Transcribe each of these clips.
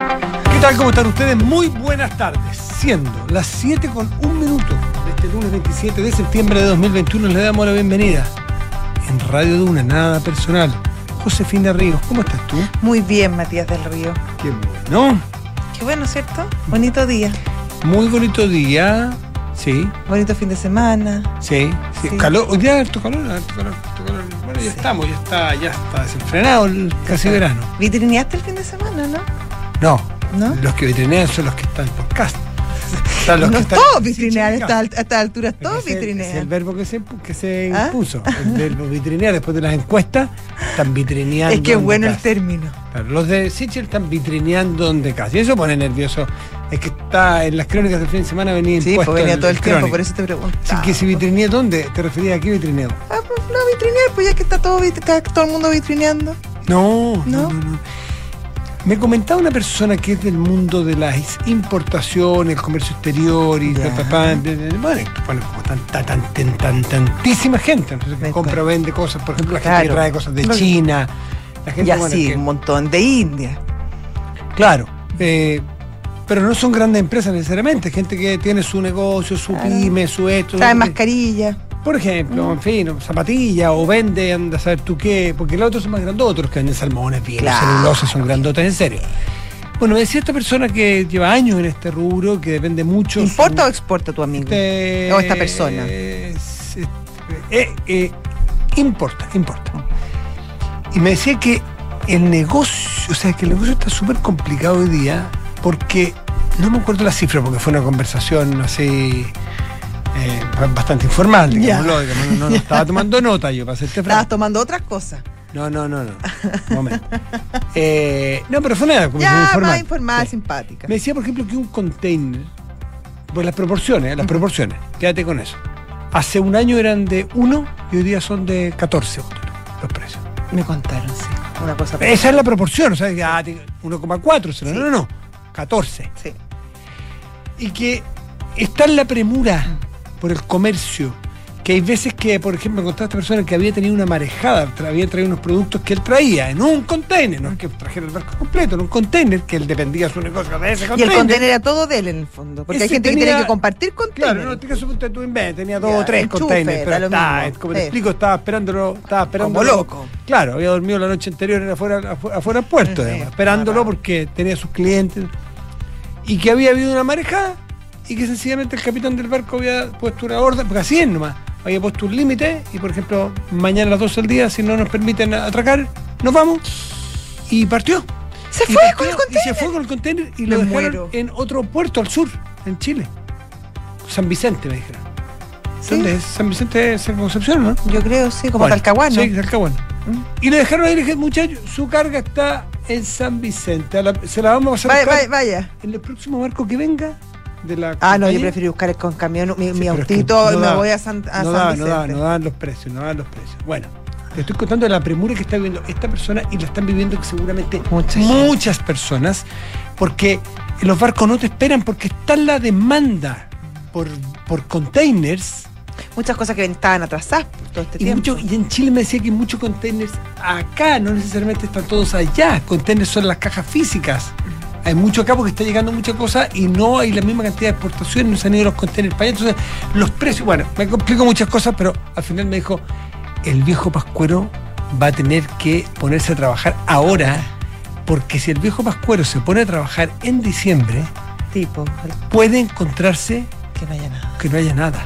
¿Qué tal? ¿Cómo están ustedes? Muy buenas tardes. Siendo las 7:01 de este lunes 27 de septiembre de 2021, le damos la bienvenida en Radio Duna, nada personal. Josefina Ríos, ¿cómo estás tú? Muy bien, Matías del Río. Qué bueno. Qué bueno, ¿cierto? Bonito día. Muy bonito día. Sí. Bonito fin de semana. Sí. Calor, hoy día harto calor. Bueno, ya estamos, ya está desenfrenado el casi verano. ¿Vitrineaste el fin de semana, no? No. Los que vitrinean son los que están por casa. Todos vitrinean a estas alturas, todos vitrinean. Es el verbo que se impuso. El verbo vitrinear, después de las encuestas, están vitrineando. Es que es bueno el término. Claro, los de Sichel están vitrineando donde casa. Y eso pone nervioso. Es que está en las crónicas del fin de semana venía impuesto. Sí, pues venía todo el tiempo, crónica. por eso te pregunto. Así que si vitrinea, ¿dónde? ¿Te referías a qué vitrineo? Pues no vitrinear, pues ya que está todo el mundo vitrineando. No. Me comentaba una persona que es del mundo de las importaciones, el comercio exterior y tantísima gente, entonces, que compra o vende cosas, por ejemplo, la gente que trae cosas de China, la gente un montón de India. Claro, pero no son grandes empresas necesariamente, gente que tiene su negocio, su pyme, su esto. Trae mascarilla. Por ejemplo, en fin, zapatillas o vende, anda a saber tú qué, porque los otros son más grandotes, los que venden salmones, pieles, celulosas, son grandotes, en serio. Bueno, me decía esta persona que lleva años en este rubro, que depende mucho. ¿Importa o exporta tu amigo? O esta persona. Importa. Y me decía que el negocio está súper complicado hoy día, porque no me acuerdo la cifra, porque fue una conversación así. Bastante informal, digámoslo, no estaba tomando nota yo para hacerte frente. Estabas tomando otras cosas. No. Un momento. No, pero fue nada, como informal. Más informal, sí. Simpática. Me decía, por ejemplo, que un container, pues las proporciones, quédate con eso. Hace un año eran de 1 y hoy día son de 14 los precios. Me contaron, sí. Una cosa. Esa es la proporción, o sea, 1,4, no, 14. Sí. Y que está en la premura por el comercio, que hay veces que, por ejemplo, me contaba esta persona que había tenido una marejada, había traído unos productos que él traía en un container, no es que trajera el barco completo, en un container, que él dependía de su negocio de ese container. Y el container era todo de él en el fondo, porque hay gente que tiene que compartir container. Claro, no, en este caso tú tenía 2 o 3 containers, pero como te explico, estaba esperando como loco. Claro, había dormido la noche anterior afuera del puerto, esperándolo porque tenía sus clientes, y que había habido una marejada, y que sencillamente el capitán del barco había puesto una orden, porque así es nomás, había puesto un límite, y por ejemplo, mañana a las 12 del día, si no nos permiten atracar, nos vamos, y partió. Se fue con el container y lo dejaron en otro puerto al sur, en Chile. San Vicente, me dijeron. ¿Sí? ¿Dónde es? San Vicente es en Concepción, ¿no? Yo creo, sí, como Talcahuano. Sí, Talcahuano. Y le dejaron ahí, le dije, muchachos, su carga está en San Vicente, se la vamos a hacer. Vaya. En el próximo barco que venga. No, yo prefiero buscar con camión, mi autito, me voy a San Vicente. No dan los precios. Bueno, te estoy contando de la premura que está viviendo esta persona, y la están viviendo seguramente muchas personas, porque los barcos no te esperan, porque está la demanda por containers. Muchas cosas que estaban atrasadas por todo este tiempo. Y en Chile me decía que hay muchos containers acá, no necesariamente están todos allá. Containers son las cajas físicas. Hay mucho acá porque está llegando mucha cosa y no hay la misma cantidad de exportaciones, no se han ido los contenedores para allá. Entonces, los precios, bueno, me complico muchas cosas, pero al final me dijo, el viejo pascuero va a tener que ponerse a trabajar ahora, porque si el viejo pascuero se pone a trabajar en diciembre, puede encontrarse que no haya nada.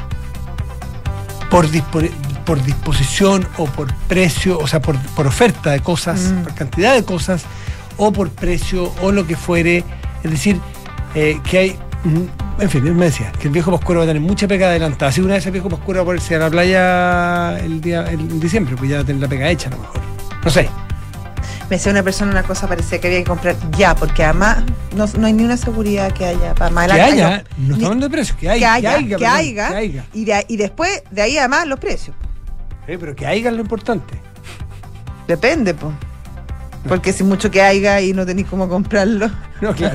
Por disposición o por precio, o sea, por oferta de cosas, por cantidad de cosas, o por precio, o lo que fuere. Es decir, que hay, en fin, él me decía que el viejo pascuero va a tener mucha pega adelantada. Así que una vez el viejo pascuero va a ponerse a la playa en diciembre, pues ya va a tener la pega hecha a lo mejor. No sé. Me decía una persona una cosa, parecía que había que comprar ya, porque además no hay ni una seguridad que haya para más adelante. Que haya, no estamos hablando de precios, que haya. Y después de ahí además los precios. Pero que haya es lo importante. Depende, pues. Porque si mucho que haya y no tenéis cómo comprarlo. No, claro.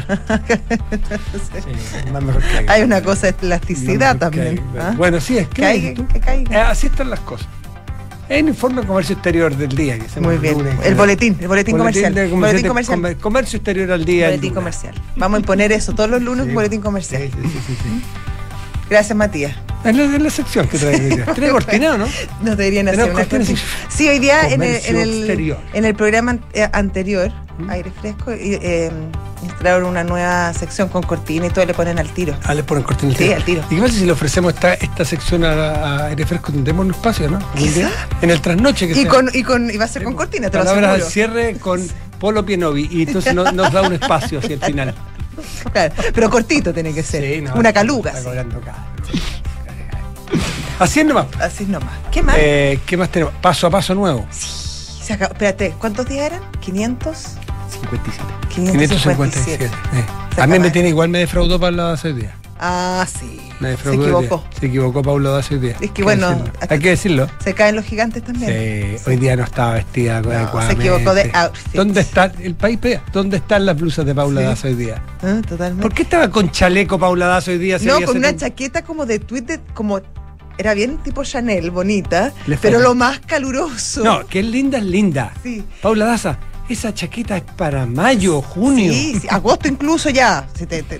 Sí, más mejor que haya. Hay una cosa de elasticidad también. Bueno, sí, es que caiga. Así están las cosas. Es el informe de comercio exterior del día. Que Muy bien. El boletín comercial. Boletín comercial. Comercio exterior al día. Boletín comercial. Vamos a imponer eso todos los lunes, sí. Boletín comercial. Sí. Gracias, Matías. Es la sección que trae hoy día. ¿Tiene cortina o no? Nos deberían hacer una cortina. Sí, hoy día en el programa anterior, Aire Fresco, instalaron una nueva sección con cortina y todo le ponen al tiro. Le ponen cortina al tiro. Sí, al tiro. ¿Y qué pasa si le ofrecemos esta sección a Aire Fresco? Tendremos un espacio, ¿no? En el trasnoche que y va a ser con cortina, te lo aseguro. Palabras al cierre con Polo Pienovi y entonces nos da un espacio hacia el final. Claro, pero cortito tiene que ser. Sí, una caluga. Está cobrando Así es nomás. Así es nomás. ¿Qué más? ¿Qué más tenemos? Paso a paso nuevo. Sí. Se acabó. Espérate, ¿cuántos días eran? 557. A mí me tiene igual, me defraudó Paula Daza hoy día. Sí. Me defraudó. Se equivocó Paula Daza hoy día. Es que bueno, hay que decirlo. Se caen los gigantes también. Sí, hoy día no estaba vestida adecuadamente. Se equivocó de outfit. ¿Dónde está el país? ¿Dónde están las blusas de Paula Daza hoy día? Totalmente. ¿Por qué estaba con chaleco Paula Daza hoy día? No, con una chaqueta como de tweet, como era bien tipo Chanel, bonita, pero lo más caluroso. No, que es linda. Sí. Paula Daza, esa chaqueta es para mayo, junio. Sí, agosto incluso ya.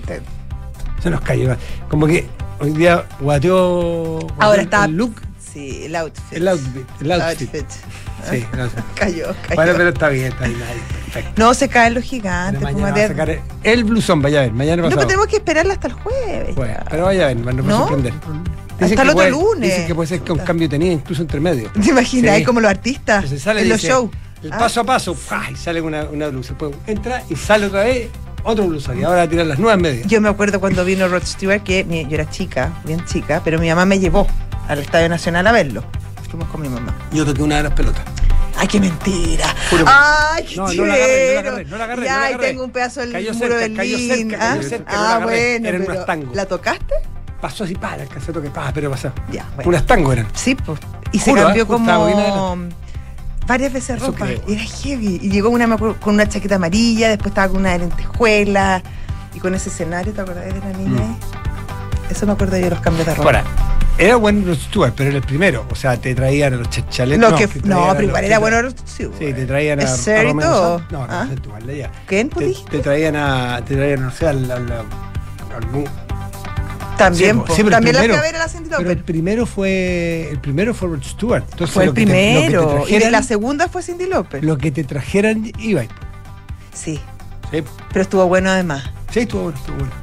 Se nos cayó. Como que hoy día guateó ahora está el look. Sí, el outfit. El outfit. Sí, no sé. Cayó. Bueno, pero está bien, perfecto. No, se caen los gigantes. Mañana va a sacar el blusón, vaya a ver, mañana pasado. No, pero tenemos que esperarla hasta el jueves. Bueno, pero vaya a ver, nos va a sorprender. Hasta el otro lunes. Dicen que puede ser que un cambio tenía incluso entre medio. ¿Te imaginas? Ahí como los artistas en los shows. El paso a paso, y sale una blusa. Después entra y sale otra vez otro blusón. Y ahora va a tirar las nuevas medias. Yo me acuerdo cuando vino Rod Stewart, que yo era bien chica, pero mi mamá me llevó al Estadio Nacional a verlo. Fuimos con mi mamá. Yo toqué una de las pelotas. ¡Ay, qué mentira! ¡Ay, qué chileno! No la agarré. Ay, tengo un pedazo del muro de Berlín. Cayó cerca. Bueno, eran unas tangos. ¿La tocaste? Pasó así, alcancé a tocar, pero pasó. Ya, bueno. Unas tangos eran. Sí, pues. Y se cambió como varias veces ropa. Era heavy. Y llegó con una chaqueta amarilla, después estaba con una de lentejuelas y con ese escenario, ¿te acordás de la niña ahí? Eso me acuerdo yo de los cambios de ropa. Ahora, era bueno Rod Stewart, pero era el primero. O sea, te traían a los chalecos. Pero igual era bueno Rod Stewart. Sí, te traían a Romeo. No, igual de allá. ¿Quién te traían no sé, algún. También, sí, también la fui a ver a la Cyndi Lauper. Pero el primero fue Rod Stewart. Entonces, fue el primero. Y de la segunda fue Cyndi Lauper. Lo que te trajeran iba. Sí. Pero estuvo bueno además. Sí, estuvo bueno.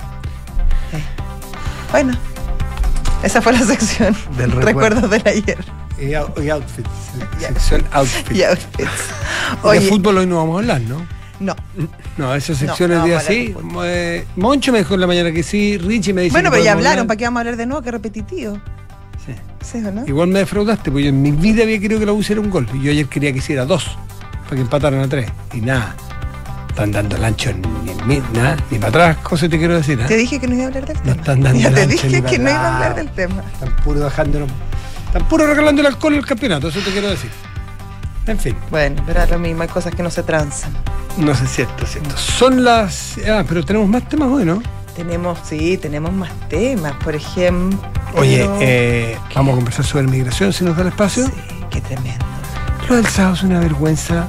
Bueno, esa fue la sección del recuerdos del ayer. Y outfits. Sección outfits. Oye, de fútbol hoy no vamos a hablar, ¿no? No, esa sección el día sí. Moncho me dijo en la mañana que sí, Richie me dice. Bueno, pero ya hablaron, ¿para qué vamos a hablar de nuevo? Qué repetitivo. Sí, ¿o no? Igual me defraudaste, porque yo en mi vida había querido que la U hiciera un gol. Y yo ayer quería que hiciera 2, para que empataran a 3. Y nada. Están dando el ancho ni para atrás, cosas te quiero decir. Te dije que no iba a hablar del tema. No están dando ya el te ancho dije que no iba a hablar del tema. Están puro regalando el alcohol en el campeonato, eso te quiero decir. En fin. Bueno, pero es lo mismo, hay cosas que no se transan. No sé, cierto. Son las... pero tenemos más temas hoy, ¿no? Tenemos más temas, por ejemplo... Oye, vamos a conversar sobre migración, si nos da el espacio. Sí, qué tremendo. Lo del sábado es una vergüenza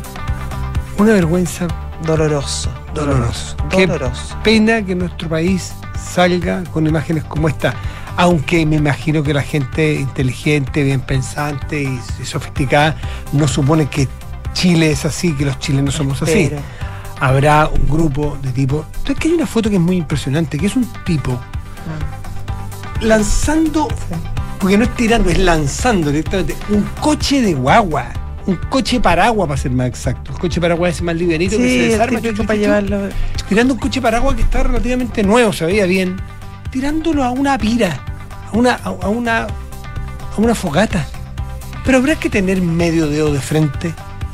doloroso. Qué pena que nuestro país salga con imágenes como esta, aunque me imagino que la gente inteligente, bien pensante y sofisticada no supone que Chile es así, que los chilenos somos así. Habrá un grupo de tipos. Entonces, que hay una foto que es muy impresionante, que es un tipo lanzando, porque no es tirando, es lanzando directamente un coche de guagua. Un coche paraguas, para ser más exacto. El coche paraguas es más livianito, que se desarma. Para llevarlo. Tirando un coche paraguas que está relativamente nuevo, se veía bien. Tirándolo a una pira, a una fogata. Pero habrá que tener medio dedo de frente.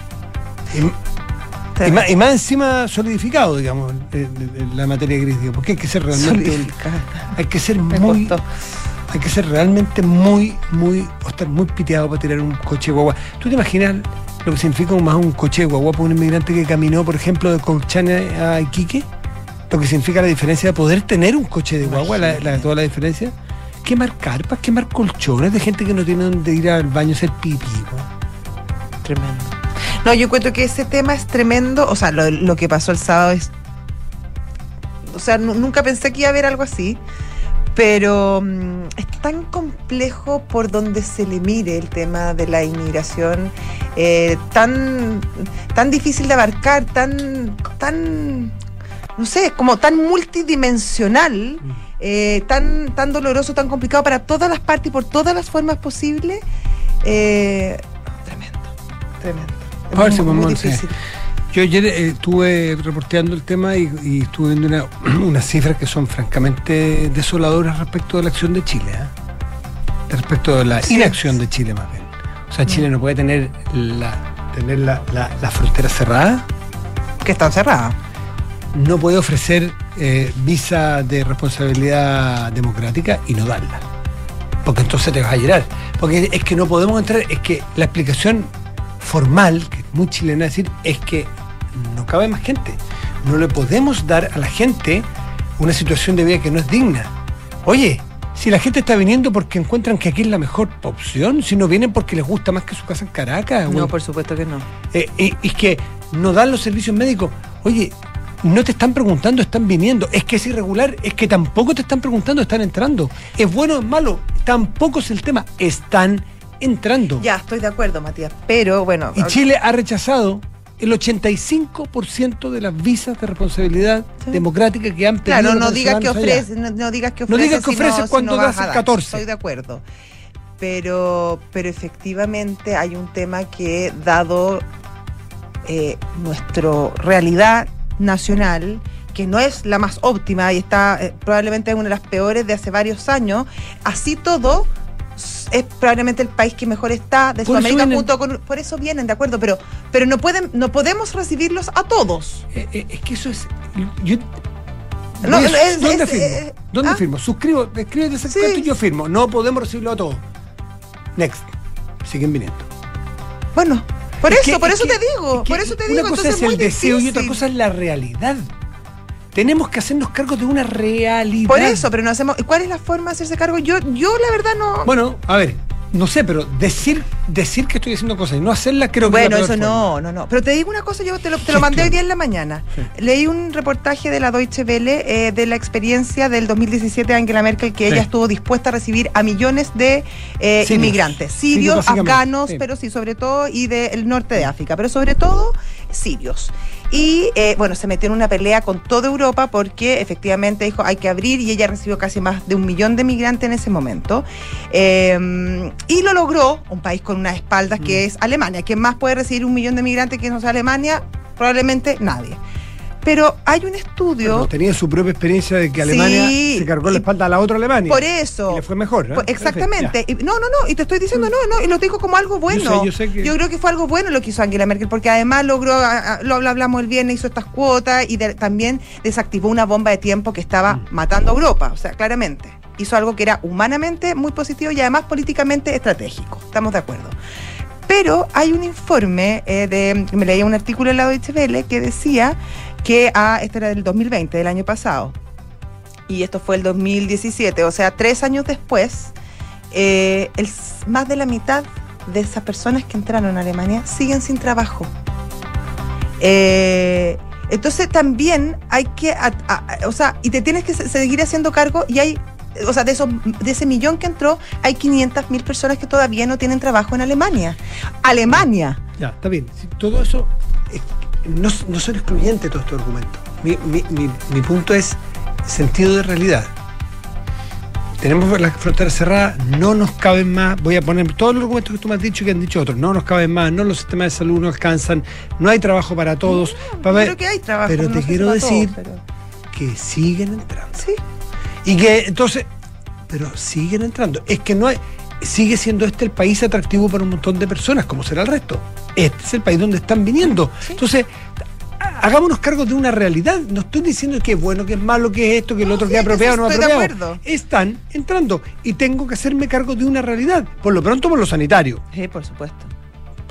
Y más encima solidificado, digamos, la materia gris, digamos, porque hay que ser realmente. Hay que ser realmente muy, o estar muy piteado para tirar un coche de guagua. ¿Tú te imaginas lo que significa más un coche de guagua para un inmigrante que caminó, por ejemplo, de Colchane a Iquique? Lo que significa la diferencia de poder tener un coche de guagua, toda la diferencia. Quemar carpas, quemar colchones de gente que no tiene donde ir al baño a hacer pipí, ¿no? Tremendo. No, yo encuentro que ese tema es tremendo. O sea, lo que pasó el sábado es... O sea, nunca pensé que iba a haber algo así. Pero es tan complejo por donde se le mire el tema de la inmigración, tan difícil de abarcar, tan no sé, como tan multidimensional, tan doloroso, tan complicado para todas las partes y por todas las formas posibles. Tremendo. Es muy difícil. Yo ayer estuve reporteando el tema y estuve viendo unas cifras que son francamente desoladoras respecto de la acción de Chile, respecto de la inacción de Chile más bien. O sea, Chile no puede tener la frontera cerrada. Que está cerrada. No puede ofrecer visa de responsabilidad democrática y no darla. Porque entonces te vas a llorar. Porque es que no podemos entrar, es que la explicación formal, que es muy chilena decir, es que no cabe más gente. No le podemos dar a la gente una situación de vida que no es digna. Oye, si la gente está viniendo porque encuentran que aquí es la mejor opción, si no vienen porque les gusta más que su casa en Caracas. No, por supuesto que no. Es que no dan los servicios médicos. Oye, no te están preguntando, están viniendo. Es que es irregular, es que tampoco te están preguntando, están entrando. Es bueno o es malo, tampoco es el tema. Están entrando. Ya, estoy de acuerdo, Matías, pero bueno... Y Chile ha rechazado el 85% de las visas de responsabilidad democrática que han pedido. Claro, no digas que ofrece, no digas que ofrece cuando das el 14. Estoy de acuerdo. Pero efectivamente hay un tema que, dado nuestra realidad nacional, que no es la más óptima y está probablemente una de las peores de hace varios años, así todo es probablemente el país que mejor está de Sudamérica junto con... Por eso vienen, de acuerdo, pero no podemos recibirlos a todos. Es que eso es... ¿Dónde firmo? Suscribo, escribe ese cuento y yo firmo. No podemos recibirlo a todos. Next. Siguen viniendo. Bueno, por eso te digo. Una cosa es el deseo y otra cosa es la realidad. Tenemos que hacernos cargo de una realidad. Por eso, pero no hacemos... ¿Cuál es la forma de hacerse cargo? Yo la verdad no... Bueno, a ver, no sé, pero decir que estoy haciendo cosas y no hacerlas creo que... Bueno, eso no. Pero te digo una cosa, yo te lo mandé hoy día en la mañana. Sí. Leí un reportaje de la Deutsche Welle de la experiencia del 2017 de Angela Merkel, que ella estuvo dispuesta a recibir a millones de inmigrantes. Sirios, afganos, pero sí, sobre todo, y del norte de África, pero sobre todo sirios. Y se metió en una pelea con toda Europa porque efectivamente dijo hay que abrir, y ella recibió casi más de 1 millón de migrantes en ese momento. Y lo logró un país con unas espaldas que es Alemania. ¿Quién más puede recibir 1 millón de migrantes que no sea Alemania? Probablemente nadie. Pero hay un estudio... Pero tenía su propia experiencia de que Alemania se cargó la espalda a la otra Alemania. Por eso. Y le fue mejor, ¿no? Exactamente. No, y te estoy diciendo y lo digo como algo bueno. Yo creo que fue algo bueno lo que hizo Angela Merkel, porque además logró, lo hablamos el viernes, hizo estas cuotas y también desactivó una bomba de tiempo que estaba matando a Europa. O sea, claramente. Hizo algo que era humanamente muy positivo y además políticamente estratégico. Estamos de acuerdo. Pero hay un informe me leía un artículo en la Deutsche Welle que decía que este era del 2020, del año pasado, y esto fue el 2017, o sea, 3 años después, más de la mitad de esas personas que entraron a Alemania siguen sin trabajo. Entonces también hay que, y te tienes que seguir haciendo cargo, y hay, de ese millón que entró, hay 500.000 personas que todavía no tienen trabajo en Alemania. ¡Alemania! Ya, está bien. Todo eso... No son excluyentes todos estos argumentos. Mi punto es sentido de realidad. Tenemos la frontera cerrada, no nos caben más. Voy a poner todos los argumentos que tú me has dicho y que han dicho otros. No nos caben más, no los sistemas de salud no alcanzan, no hay trabajo para todos. Creo que hay trabajo. Pero te quiero decir que siguen entrando. Sí. Y que entonces, pero siguen entrando. Es que no hay... Sigue siendo el país atractivo para un montón de personas, como será el resto. Este es el país donde están viniendo. Sí. Entonces, hagámonos cargo de una realidad. No estoy diciendo que es bueno, que es malo, que es esto, que el otro, que es apropiado o no apropiado. De acuerdo. Están entrando y tengo que hacerme cargo de una realidad. Por lo pronto, por lo sanitario. Sí, por supuesto.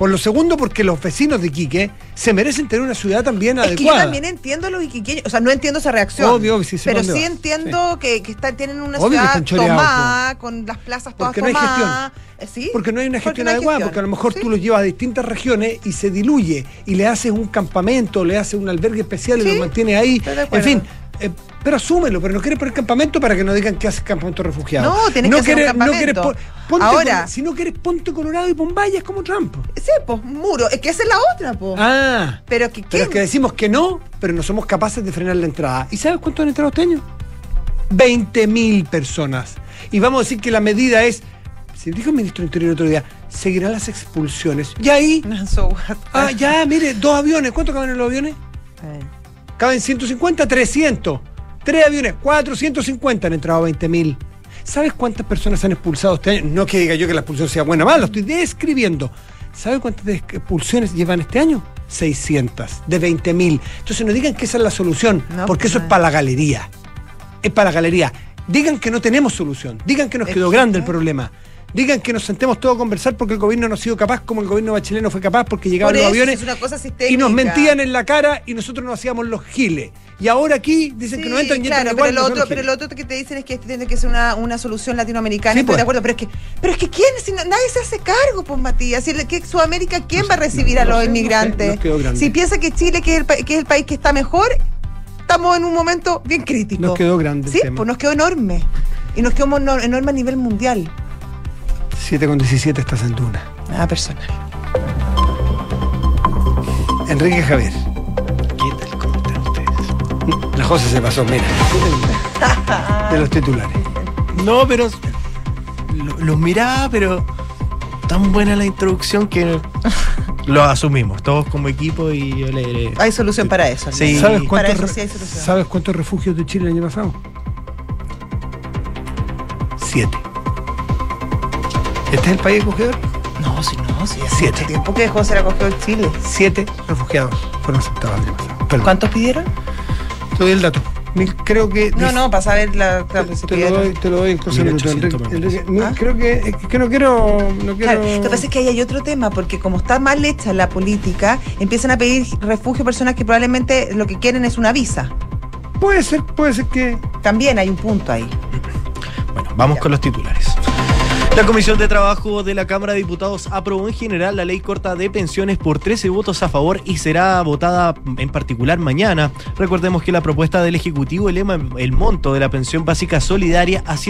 Por lo segundo, porque los vecinos de Iquique se merecen tener una ciudad también adecuada. Es que yo también entiendo a los iquiqueños, o sea, no entiendo esa reacción. Obvio, sí, pero sí entiendo que tienen una ciudad tomada, con las plazas todas tomadas. Porque no hay gestión. ¿Sí? Porque no hay una gestión adecuada, porque a lo mejor tú los llevas a distintas regiones y se diluye, y le haces un campamento, le haces un albergue especial y lo mantienes ahí. En fin. Pero asúmelo, pero no quieres poner campamento para que no digan que haces campamento refugiado. No, tienes que hacer un campamento. Ahora, si no quieres, ponte Colorado y pon vallas como Trump. Sí, pues, muro. Es que esa es la otra, pues. Pero es que decimos que no, pero no somos capaces de frenar la entrada. ¿Y sabes cuántos han entrado este año? 20.000 personas. Y vamos a decir que la medida es, si dijo el ministro del Interior el otro día, seguirán las expulsiones. Y ahí... mire, 2 aviones. ¿Cuánto caben en los aviones? Caben 150, 300. 3 aviones, 450, han entrado 20.000. ¿Sabes cuántas personas han expulsado este año? No que diga yo que la expulsión sea buena o mala, lo estoy describiendo. ¿Sabes cuántas expulsiones llevan este año? 600, de 20.000. Entonces no digan que esa es la solución, porque eso es para la galería. Es para la galería. Digan que no tenemos solución, digan que nos quedó grande el problema. Digan que nos sentemos todos a conversar porque el gobierno no ha sido capaz, como el gobierno Bachelet no fue capaz porque llegaban los aviones y nos mentían en la cara y nosotros nos hacíamos los giles. Y ahora aquí dicen que no entran y entran igual. Pero lo otro que te dicen es que tiene que ser una solución latinoamericana. Estoy de acuerdo, pero es que ¿quién? Si nadie se hace cargo, pues, Matías. Si Sudamérica, ¿quién va a recibir a los inmigrantes? Si piensa que Chile, que es el país que está mejor, estamos en un momento bien crítico. Nos quedó grande el tema. Pues nos quedó enorme. Y nos quedó enorme a nivel mundial. 7:17 estás en Duna. Nada personal. Enrique Javier. ¿Qué tal? ¿Cómo están ustedes? La José se pasó, mira. De los titulares. No, pero los miraba, pero tan buena la introducción que lo asumimos, todos como equipo, y yo le diré. Hay solución para eso. Sí. ¿Sabes cuántos refugios de Chile el año pasado? 7. ¿Este es el país acogedor? No, hace mucho tiempo que dejó de ser acogedor Chile. 7 refugiados fueron aceptados el año pasado. Perdón. ¿Cuántos pidieron? Te doy el dato. Creo que... No, para saber la... Te lo doy en cosas de creo que no quiero... Claro, lo que pasa es que ahí hay otro tema, porque como está mal hecha la política, empiezan a pedir refugio a personas que probablemente lo que quieren es una visa. Puede ser que... También hay un punto ahí. Bueno, vamos con los titulares. La Comisión de Trabajo de la Cámara de Diputados aprobó en general la ley corta de pensiones por 13 votos a favor y será votada en particular mañana. Recordemos que la propuesta del Ejecutivo eleva el monto de la pensión básica solidaria a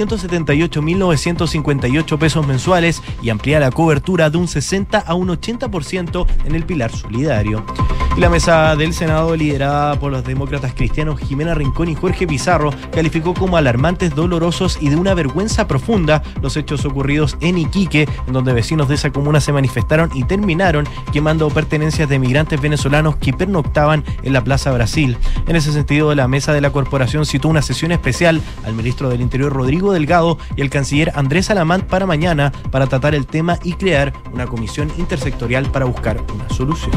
178.958 pesos mensuales y amplía la cobertura de un 60 a un 80% en el pilar solidario. Y la mesa del Senado, liderada por los demócratas cristianos Jimena Rincón y Jorge Pizarro, calificó como alarmantes, dolorosos y de una vergüenza profunda los hechos ocurridos en Iquique, en donde vecinos de esa comuna se manifestaron y terminaron quemando pertenencias de migrantes venezolanos que pernoctaban en la Plaza Brasil. En ese sentido, la mesa de la corporación citó una sesión especial al ministro del Interior Rodrigo Delgado y al canciller Andrés Alamán para mañana para tratar el tema y crear una comisión intersectorial para buscar una solución.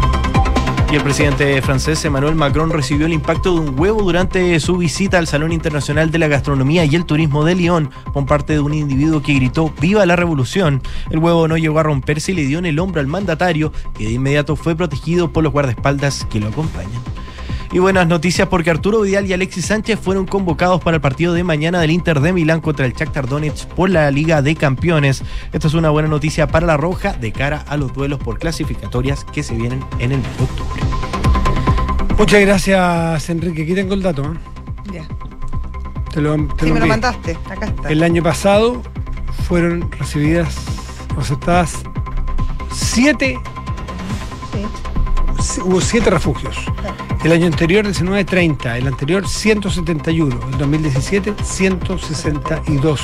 Y el presidente francés Emmanuel Macron recibió el impacto de un huevo durante su visita al Salón Internacional de la Gastronomía y el Turismo de Lyon por parte de un individuo que gritó ¡Viva la revolución! El huevo no llegó a romperse y le dio en el hombro al mandatario, que de inmediato fue protegido por los guardaespaldas que lo acompañan. Y buenas noticias porque Arturo Vidal y Alexis Sánchez fueron convocados para el partido de mañana del Inter de Milán contra el Shakhtar Donetsk por la Liga de Campeones. Esta es una buena noticia para la Roja de cara a los duelos por clasificatorias que se vienen en el mes de octubre. Muchas gracias, Enrique. Aquí tengo el dato. Ya. Te lo me lo mandaste. Acá está. El año pasado fueron recibidas o aceptadas 7. Hubo 7 refugios. El año anterior 19, 30, el anterior 171, el 2017 162.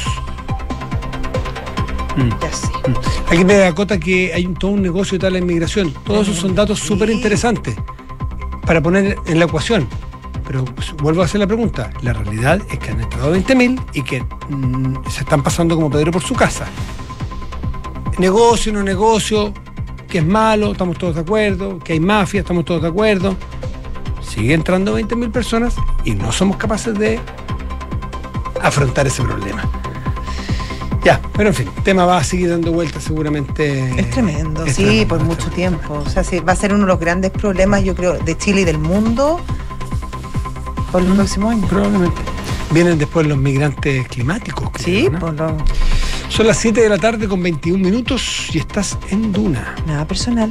Ya sé. Aquí me acota que hay todo un negocio de la inmigración. Todos esos son datos súper interesantes para poner en la ecuación. Pero vuelvo a hacer la pregunta. La realidad es que han entrado 20.000 y que se están pasando como Pedro por su casa. Negocio, no negocio, que es malo, estamos todos de acuerdo, que hay mafia, estamos todos de acuerdo. Sigue entrando 20.000 personas y no somos capaces de afrontar ese problema. Ya, pero en fin, el tema va a seguir dando vueltas seguramente. Es tremendo, sí, por mucho tiempo. O sea, sí, va a ser uno de los grandes problemas, yo creo, de Chile y del mundo por los próximos años. Probablemente. Vienen después los migrantes climáticos. Creo, sí, ¿no? por lo... Son las 7 de la tarde con 21 minutos y estás en Duna. Nada personal.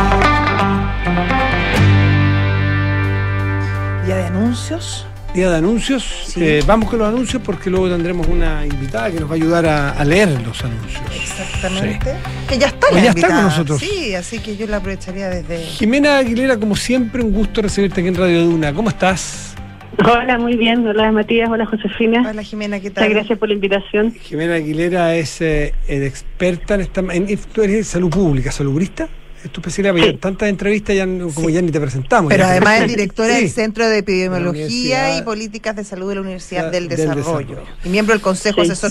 Día de anuncios. Día de anuncios. Sí. Vamos con los anuncios porque luego tendremos una invitada que nos va a ayudar a leer los anuncios. Exactamente. Sí. Que ya está la invitada. Está con nosotros. Sí, así que yo la aprovecharía desde... Jimena Aguilera, como siempre, un gusto recibirte aquí en Radio Duna. ¿Cómo estás? Hola, muy bien. Hola, Matías. Hola, Josefina. Hola, Jimena, ¿qué tal? Muchas gracias por la invitación. Jimena Aguilera es experta tú eres salud pública, salubrista. Es tu especialidad, sí. Tantas entrevistas ya ni te presentamos. Pero además es directora del Centro de Epidemiología y Políticas de Salud de la Universidad del Desarrollo. Y miembro del Consejo Asesor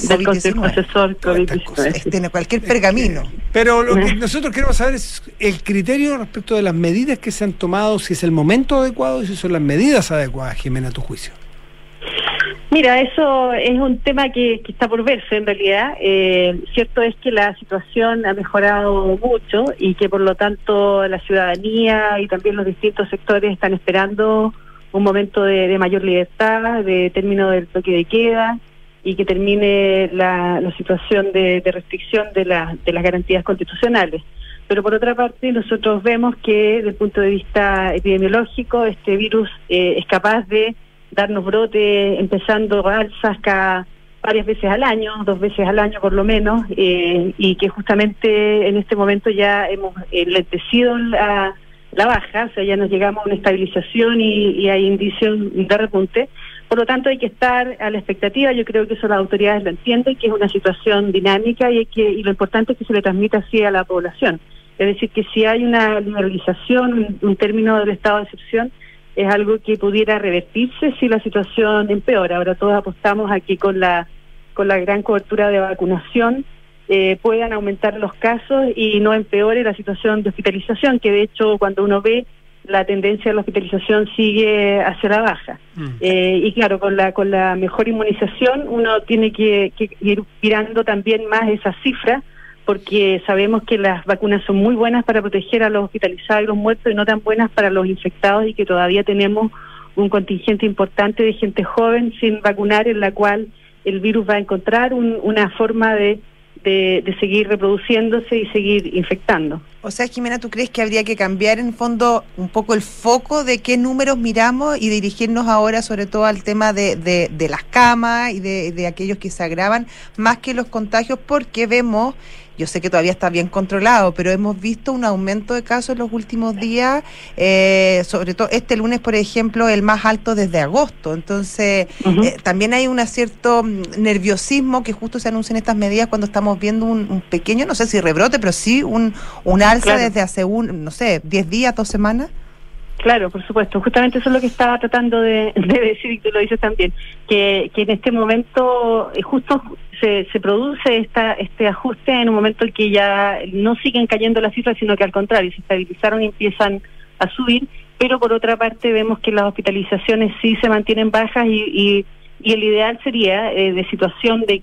COVID-19. Tiene cualquier pergamino. Pero lo que nosotros queremos saber es el criterio respecto de las medidas que se han tomado, si es el momento adecuado y si son las medidas adecuadas, Jimena, a tu juicio. Mira, eso es un tema que está por verse en realidad. Cierto es que la situación ha mejorado mucho y que por lo tanto la ciudadanía y también los distintos sectores están esperando un momento de mayor libertad, de término del toque de queda y que termine la situación de restricción de las garantías constitucionales. Pero por otra parte nosotros vemos que desde el punto de vista epidemiológico este virus es capaz de darnos brotes empezando alzas cada varias veces al año, 2 veces al año por lo menos, y que justamente en este momento ya hemos enlentecido la baja, o sea, ya nos llegamos a una estabilización y hay indicios de repunte. Por lo tanto hay que estar a la expectativa, yo creo que eso las autoridades lo entienden, que es una situación dinámica y lo importante es que se le transmita así a la población. Es decir, que si hay una liberalización, un término del estado de excepción, es algo que pudiera revertirse si la situación empeora. Ahora todos apostamos a que con la gran cobertura de vacunación puedan aumentar los casos y no empeore la situación de hospitalización, que de hecho cuando uno ve la tendencia de la hospitalización sigue hacia la baja. Y claro, con la mejor inmunización uno tiene que ir mirando también más esa cifra, porque sabemos que las vacunas son muy buenas para proteger a los hospitalizados y los muertos y no tan buenas para los infectados, y que todavía tenemos un contingente importante de gente joven sin vacunar, en la cual el virus va a encontrar una forma de seguir reproduciéndose y seguir infectando. O sea, Jimena, ¿tú crees que habría que cambiar en fondo un poco el foco de qué números miramos y dirigirnos ahora sobre todo al tema de las camas y de aquellos que se agravan, más que los contagios? Porque vemos, yo sé que todavía está bien controlado, pero hemos visto un aumento de casos en los últimos días, sobre todo este lunes, por ejemplo, el más alto desde agosto. Entonces, también hay un cierto nerviosismo que justo se anuncian estas medidas cuando estamos viendo un pequeño, no sé si rebrote, pero sí un alza, claro, desde hace 10 días, 2 semanas. Claro, por supuesto. Justamente eso es lo que estaba tratando de decir, y tú lo dices también, que en este momento justo se produce este ajuste en un momento en que ya no siguen cayendo las cifras, sino que al contrario, se estabilizaron y empiezan a subir, pero por otra parte vemos que las hospitalizaciones sí se mantienen bajas y el ideal sería de situación de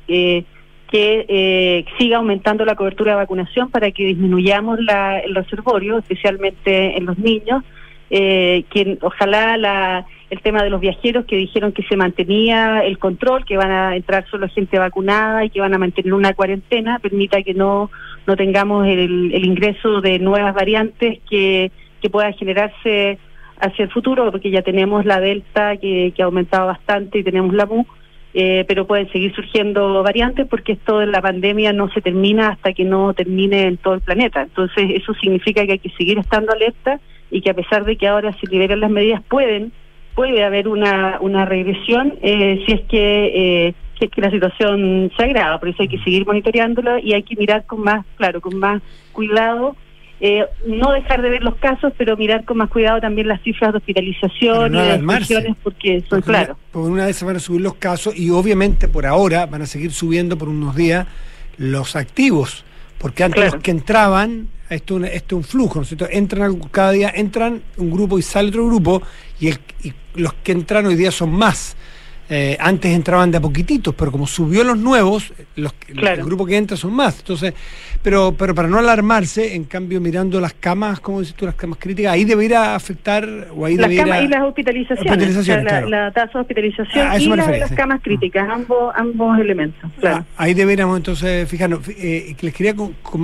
que siga aumentando la cobertura de vacunación para que disminuyamos el reservorio, especialmente en los niños, que ojalá el tema de los viajeros, que dijeron que se mantenía el control, que van a entrar solo gente vacunada y que van a mantener una cuarentena, permita que no tengamos el ingreso de nuevas variantes que puedan generarse hacia el futuro, porque ya tenemos la Delta que ha aumentado bastante y tenemos la Mu, pero pueden seguir surgiendo variantes porque esto de la pandemia no se termina hasta que no termine en todo el planeta. Entonces eso significa que hay que seguir estando alerta y que a pesar de que ahora se liberan las medidas puede haber una regresión si es que la situación se agrava. Por eso hay que seguir monitoreándolo y hay que mirar con más cuidado, no dejar de ver los casos, pero mirar con más cuidado también las cifras de hospitalización y de infecciones, porque son claros. Por una vez se van a subir los casos y obviamente por ahora van a seguir subiendo por unos días los activos, porque antes los que entraban, esto es un flujo, ¿no es cierto? Cada día entran un grupo y sale otro grupo, y los que entran hoy día son más. Antes entraban de a poquititos, pero como subió los nuevos, el grupo que entra son más. Entonces, pero para no alarmarse, en cambio, mirando las camas, como dices tú, las camas críticas, ahí debería afectar, o ahí las camas y las hospitalizaciones, o sea, claro. la tasa de hospitalización y las camas críticas, ambos elementos. Claro. Ahí deberíamos entonces fijarnos. Les quería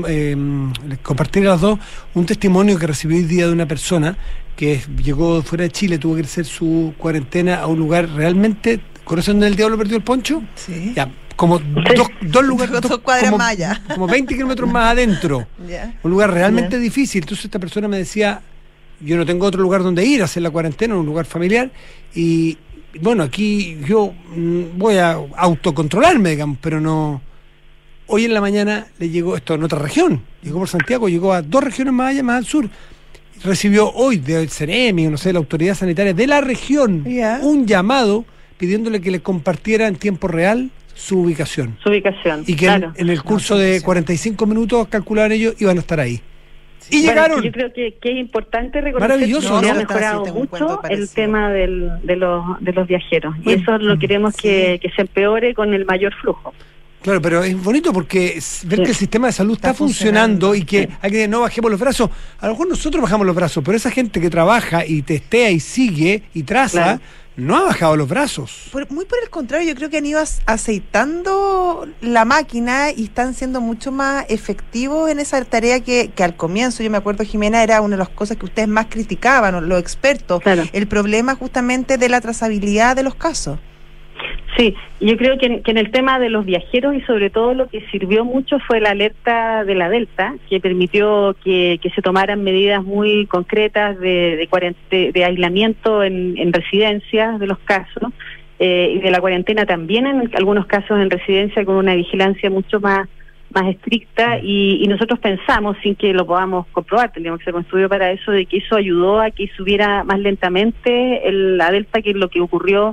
compartir a los dos un testimonio que recibí hoy día de una persona que llegó fuera de Chile, tuvo que hacer su cuarentena a un lugar realmente. ¿Conocen dónde el diablo perdió el poncho? Sí. Ya, como dos lugares, dos cuadras más allá. Como 20 kilómetros más adentro. Yeah. Un lugar realmente difícil. Entonces esta persona me decía, yo no tengo otro lugar donde ir a hacer la cuarentena, un lugar familiar, y bueno, aquí yo voy a autocontrolarme, digamos, pero no. Hoy en la mañana le llegó, esto en otra región, llegó por Santiago, llegó a 2 regiones más allá, más al sur. Recibió hoy del CEREMI, no sé, la autoridad sanitaria de la región, un llamado pidiéndole que le compartiera en tiempo real su ubicación. Y que en el curso de 45 minutos, calculaban ellos, iban a estar ahí. Y llegaron. Yo creo que es importante reconocer maravilloso, que ha mejorado mucho el tema de los viajeros. Y eso lo queremos que se empeore con el mayor flujo. Claro, pero es bonito porque ver que el sistema de salud está funcionando y que hay que no bajemos los brazos. A lo mejor nosotros bajamos los brazos, pero esa gente que trabaja y testea y sigue y traza, no ha bajado los brazos. Muy por el contrario, yo creo que han ido aceitando la máquina y están siendo mucho más efectivos en esa tarea que al comienzo, yo me acuerdo, Jimena, era una de las cosas que ustedes más criticaban, los expertos, el problema justamente de la trazabilidad de los casos. Sí, yo creo que en el tema de los viajeros y sobre todo lo que sirvió mucho fue la alerta de la Delta, que permitió que se tomaran medidas muy concretas de aislamiento en residencias de los casos y de la cuarentena también en algunos casos en residencia con una vigilancia mucho más estricta y nosotros pensamos, sin que lo podamos comprobar, tendríamos que hacer un estudio para eso, de que eso ayudó a que subiera más lentamente la Delta que lo que ocurrió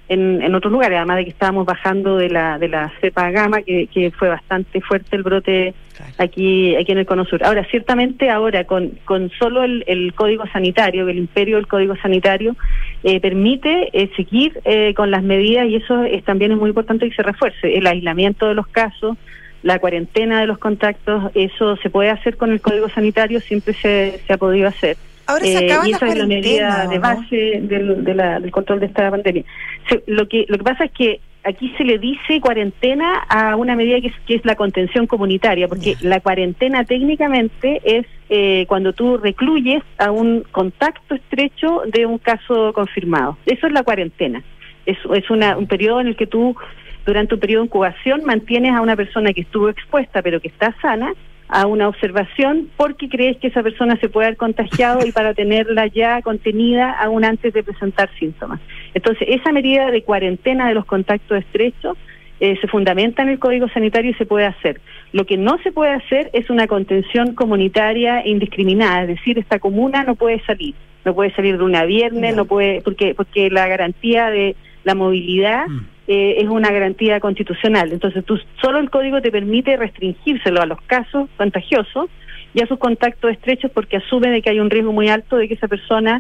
en otros lugares, además de que estábamos bajando de la cepa gamma, que fue bastante fuerte el brote aquí en el Cono Sur. Ahora, ciertamente ahora con solo el Código Sanitario, el imperio del Código Sanitario, permite seguir con las medidas, y eso también es muy importante que se refuerce, el aislamiento de los casos, la cuarentena de los contactos, eso se puede hacer con el Código Sanitario, siempre se ha podido hacer. Ahora se acaban y esa es la medida de base del control de esta pandemia. Lo que pasa es que aquí se le dice cuarentena a una medida que es la contención comunitaria, porque la cuarentena técnicamente es cuando tú recluyes a un contacto estrecho de un caso confirmado. Eso es la cuarentena. Es un periodo en el que tú, durante un periodo de incubación, mantienes a una persona que estuvo expuesta pero que está sana a una observación porque crees que esa persona se puede haber contagiado y para tenerla ya contenida aún antes de presentar síntomas. Entonces, esa medida de cuarentena de los contactos estrechos se fundamenta en el Código Sanitario y se puede hacer. Lo que no se puede hacer es una contención comunitaria indiscriminada, es decir, esta comuna no puede salir de lunes a viernes, no puede, porque la garantía de la movilidad es una garantía constitucional. Entonces, solo el código te permite restringírselo a los casos contagiosos y a sus contactos estrechos porque asume de que hay un riesgo muy alto de que esa persona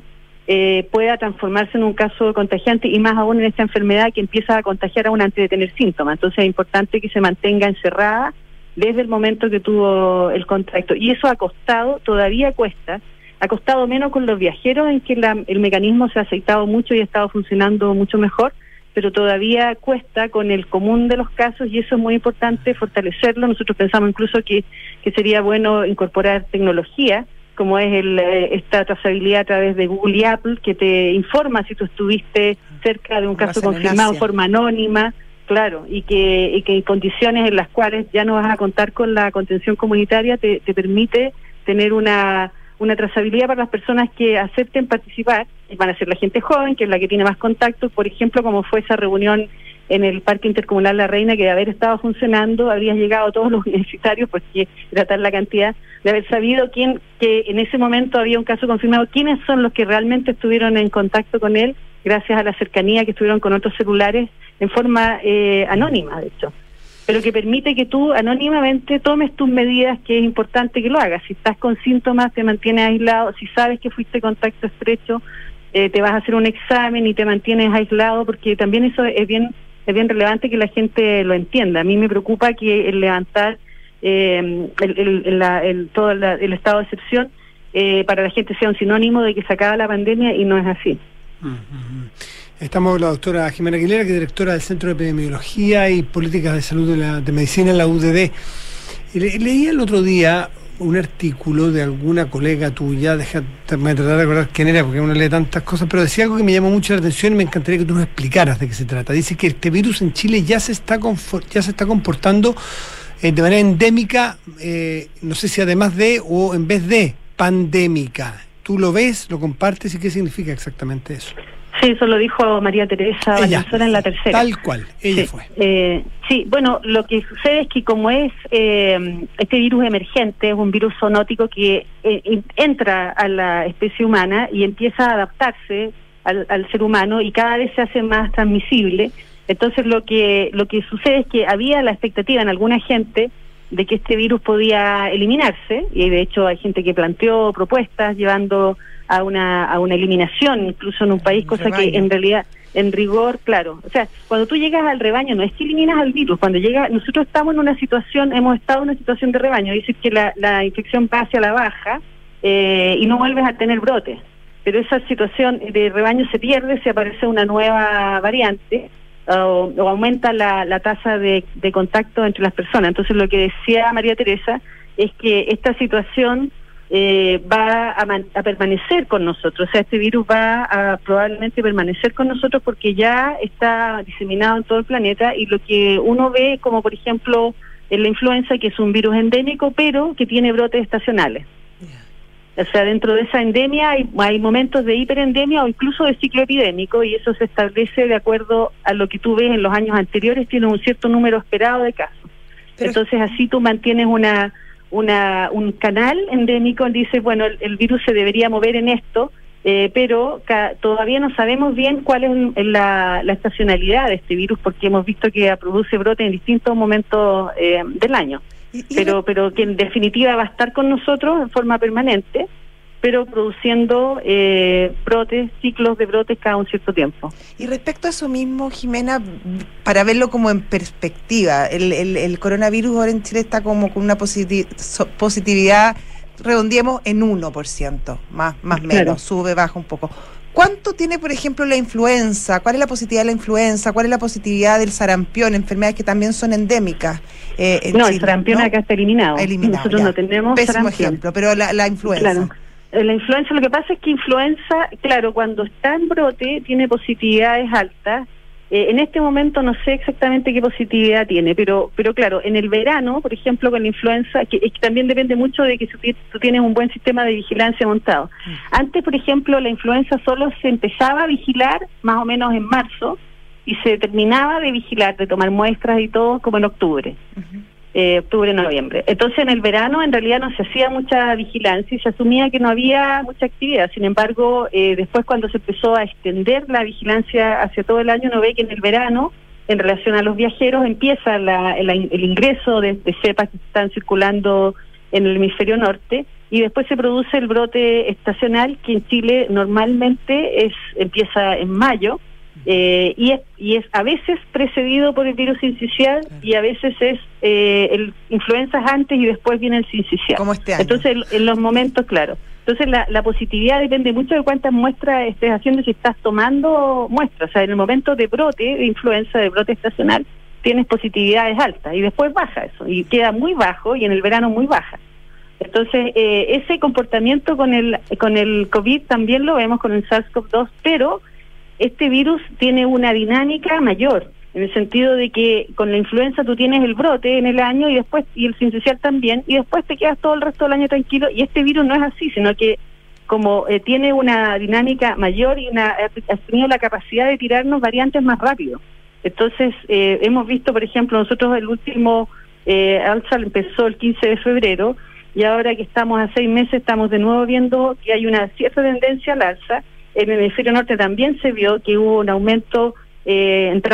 pueda transformarse en un caso contagiante y más aún en esta enfermedad que empieza a contagiar aún antes de tener síntomas. Entonces, es importante que se mantenga encerrada desde el momento que tuvo el contacto. Y eso todavía cuesta, ha costado menos con los viajeros en que el mecanismo se ha aceitado mucho y ha estado funcionando mucho mejor, pero todavía cuesta con el común de los casos y eso es muy importante fortalecerlo. Nosotros pensamos incluso que sería bueno incorporar tecnología, como es esta trazabilidad a través de Google y Apple, que te informa si tú estuviste cerca de un caso confirmado de forma anónima, claro, y que en condiciones en las cuales ya no vas a contar con la contención comunitaria, te permite tener una trazabilidad para las personas que acepten participar, y van a ser la gente joven, que es la que tiene más contactos, por ejemplo, como fue esa reunión en el Parque Intercomunal La Reina, que de haber estado funcionando, habrían llegado todos los universitarios, porque era tal la cantidad, de haber sabido que en ese momento había un caso confirmado, quiénes son los que realmente estuvieron en contacto con él, gracias a la cercanía que estuvieron con otros celulares, en forma anónima, de hecho, pero que permite que tú anónimamente tomes tus medidas, que es importante que lo hagas. Si estás con síntomas, te mantienes aislado, si sabes que fuiste contacto estrecho, te vas a hacer un examen y te mantienes aislado, porque también eso es bien relevante que la gente lo entienda. A mí me preocupa que el levantar todo el estado de excepción para la gente sea un sinónimo de que se acaba la pandemia, y no es así. Estamos con la doctora Jimena Aguilera, que es directora del Centro de Epidemiología y Políticas de Salud de Medicina en la UDD. Leí el otro día un artículo de alguna colega tuya, déjame tratar de recordar quién era, porque uno lee tantas cosas, pero decía algo que me llamó mucho la atención y me encantaría que tú nos explicaras de qué se trata. Dice que este virus en Chile ya se está comportando de manera endémica, no sé si además de o en vez de pandémica. ¿Tú lo ves, lo compartes y qué significa exactamente eso? Sí, eso lo dijo María Teresa Valenzuela en la tercera. Tal cual, ella fue. Sí, bueno, lo que sucede es que como es este virus emergente, es un virus zoonótico que entra a la especie humana y empieza a adaptarse al ser humano, y cada vez se hace más transmisible. Entonces lo que sucede es que había la expectativa en alguna gente de que este virus podía eliminarse, y de hecho hay gente que planteó propuestas llevando a una eliminación, incluso en un país, cosa que en realidad, en rigor, claro, o sea, cuando tú llegas al rebaño no es que eliminas al virus, nosotros estamos en una situación, hemos estado en una situación de rebaño, dice que la infección va hacia la baja y no vuelves a tener brotes, pero esa situación de rebaño se pierde si aparece una nueva variante, o aumenta la tasa de contacto entre las personas. Entonces lo que decía María Teresa es que esta situación va a permanecer con nosotros, o sea, este virus va a probablemente permanecer con nosotros porque ya está diseminado en todo el planeta, y lo que uno ve, como por ejemplo en la influenza, que es un virus endémico pero que tiene brotes estacionales. O sea, dentro de esa endemia hay momentos de hiperendemia o incluso de ciclo epidémico, y eso se establece de acuerdo a lo que tú ves en los años anteriores, tienes un cierto número esperado de casos. Entonces así tú mantienes un canal endémico, dices, bueno, el virus se debería mover en esto, pero todavía no sabemos bien cuál es la estacionalidad de este virus, porque hemos visto que produce brotes en distintos momentos del año. Pero que en definitiva va a estar con nosotros en forma permanente, pero produciendo brotes, ciclos de brotes cada un cierto tiempo. Y respecto a eso mismo, Jimena, para verlo como en perspectiva, el coronavirus ahora en Chile está como con una positividad, redondeemos, en 1%, más menos, claro. Sube, baja un poco. ¿Cuánto tiene, por ejemplo, la influenza? ¿Cuál es la positividad de la influenza? ¿Cuál es la positividad del sarampión? Enfermedades que también son endémicas. No, Chile, el sarampión, ¿no? Acá está eliminado. Nosotros ya no tenemos pésimo sarampión. Ejemplo, pero la influenza. Claro. La influenza, lo que pasa es que influenza, claro, cuando está en brote tiene positividades altas. En este momento no sé exactamente qué positividad tiene, pero claro, en el verano, por ejemplo, con la influenza, que también depende mucho de que tú tienes un buen sistema de vigilancia montado. Antes, por ejemplo, la influenza solo se empezaba a vigilar más o menos en marzo y se terminaba de vigilar, de tomar muestras y todo, como en octubre. Octubre, noviembre. Entonces en el verano en realidad no se hacía mucha vigilancia y se asumía que no había mucha actividad. Sin embargo, después cuando se empezó a extender la vigilancia hacia todo el año, uno ve que en el verano, en relación a los viajeros, empieza el ingreso de cepas que están circulando en el hemisferio norte, y después se produce el brote estacional, que en Chile normalmente empieza en mayo, y es a veces precedido por el virus sincicial, y a veces es el influenza antes y después viene el sincicial. Como este año. Entonces en los momentos, claro. Entonces la positividad depende mucho de cuántas muestras estés haciendo, si estás tomando muestras. O sea, en el momento de brote de influenza, de brote estacional, tienes positividades altas y después baja eso y queda muy bajo, y en el verano muy baja. Entonces ese comportamiento con el COVID también lo vemos con el SARS-CoV-2, pero este virus tiene una dinámica mayor, en el sentido de que con la influenza tú tienes el brote en el año y el sincicial también, y después te quedas todo el resto del año tranquilo, y este virus no es así, sino que como tiene una dinámica mayor y ha tenido la capacidad de tirarnos variantes más rápido. Entonces hemos visto, por ejemplo, nosotros el último alza empezó el 15 de febrero, y ahora que estamos a 6 meses estamos de nuevo viendo que hay una cierta tendencia al alza. En el hemisferio norte también se vio que hubo un aumento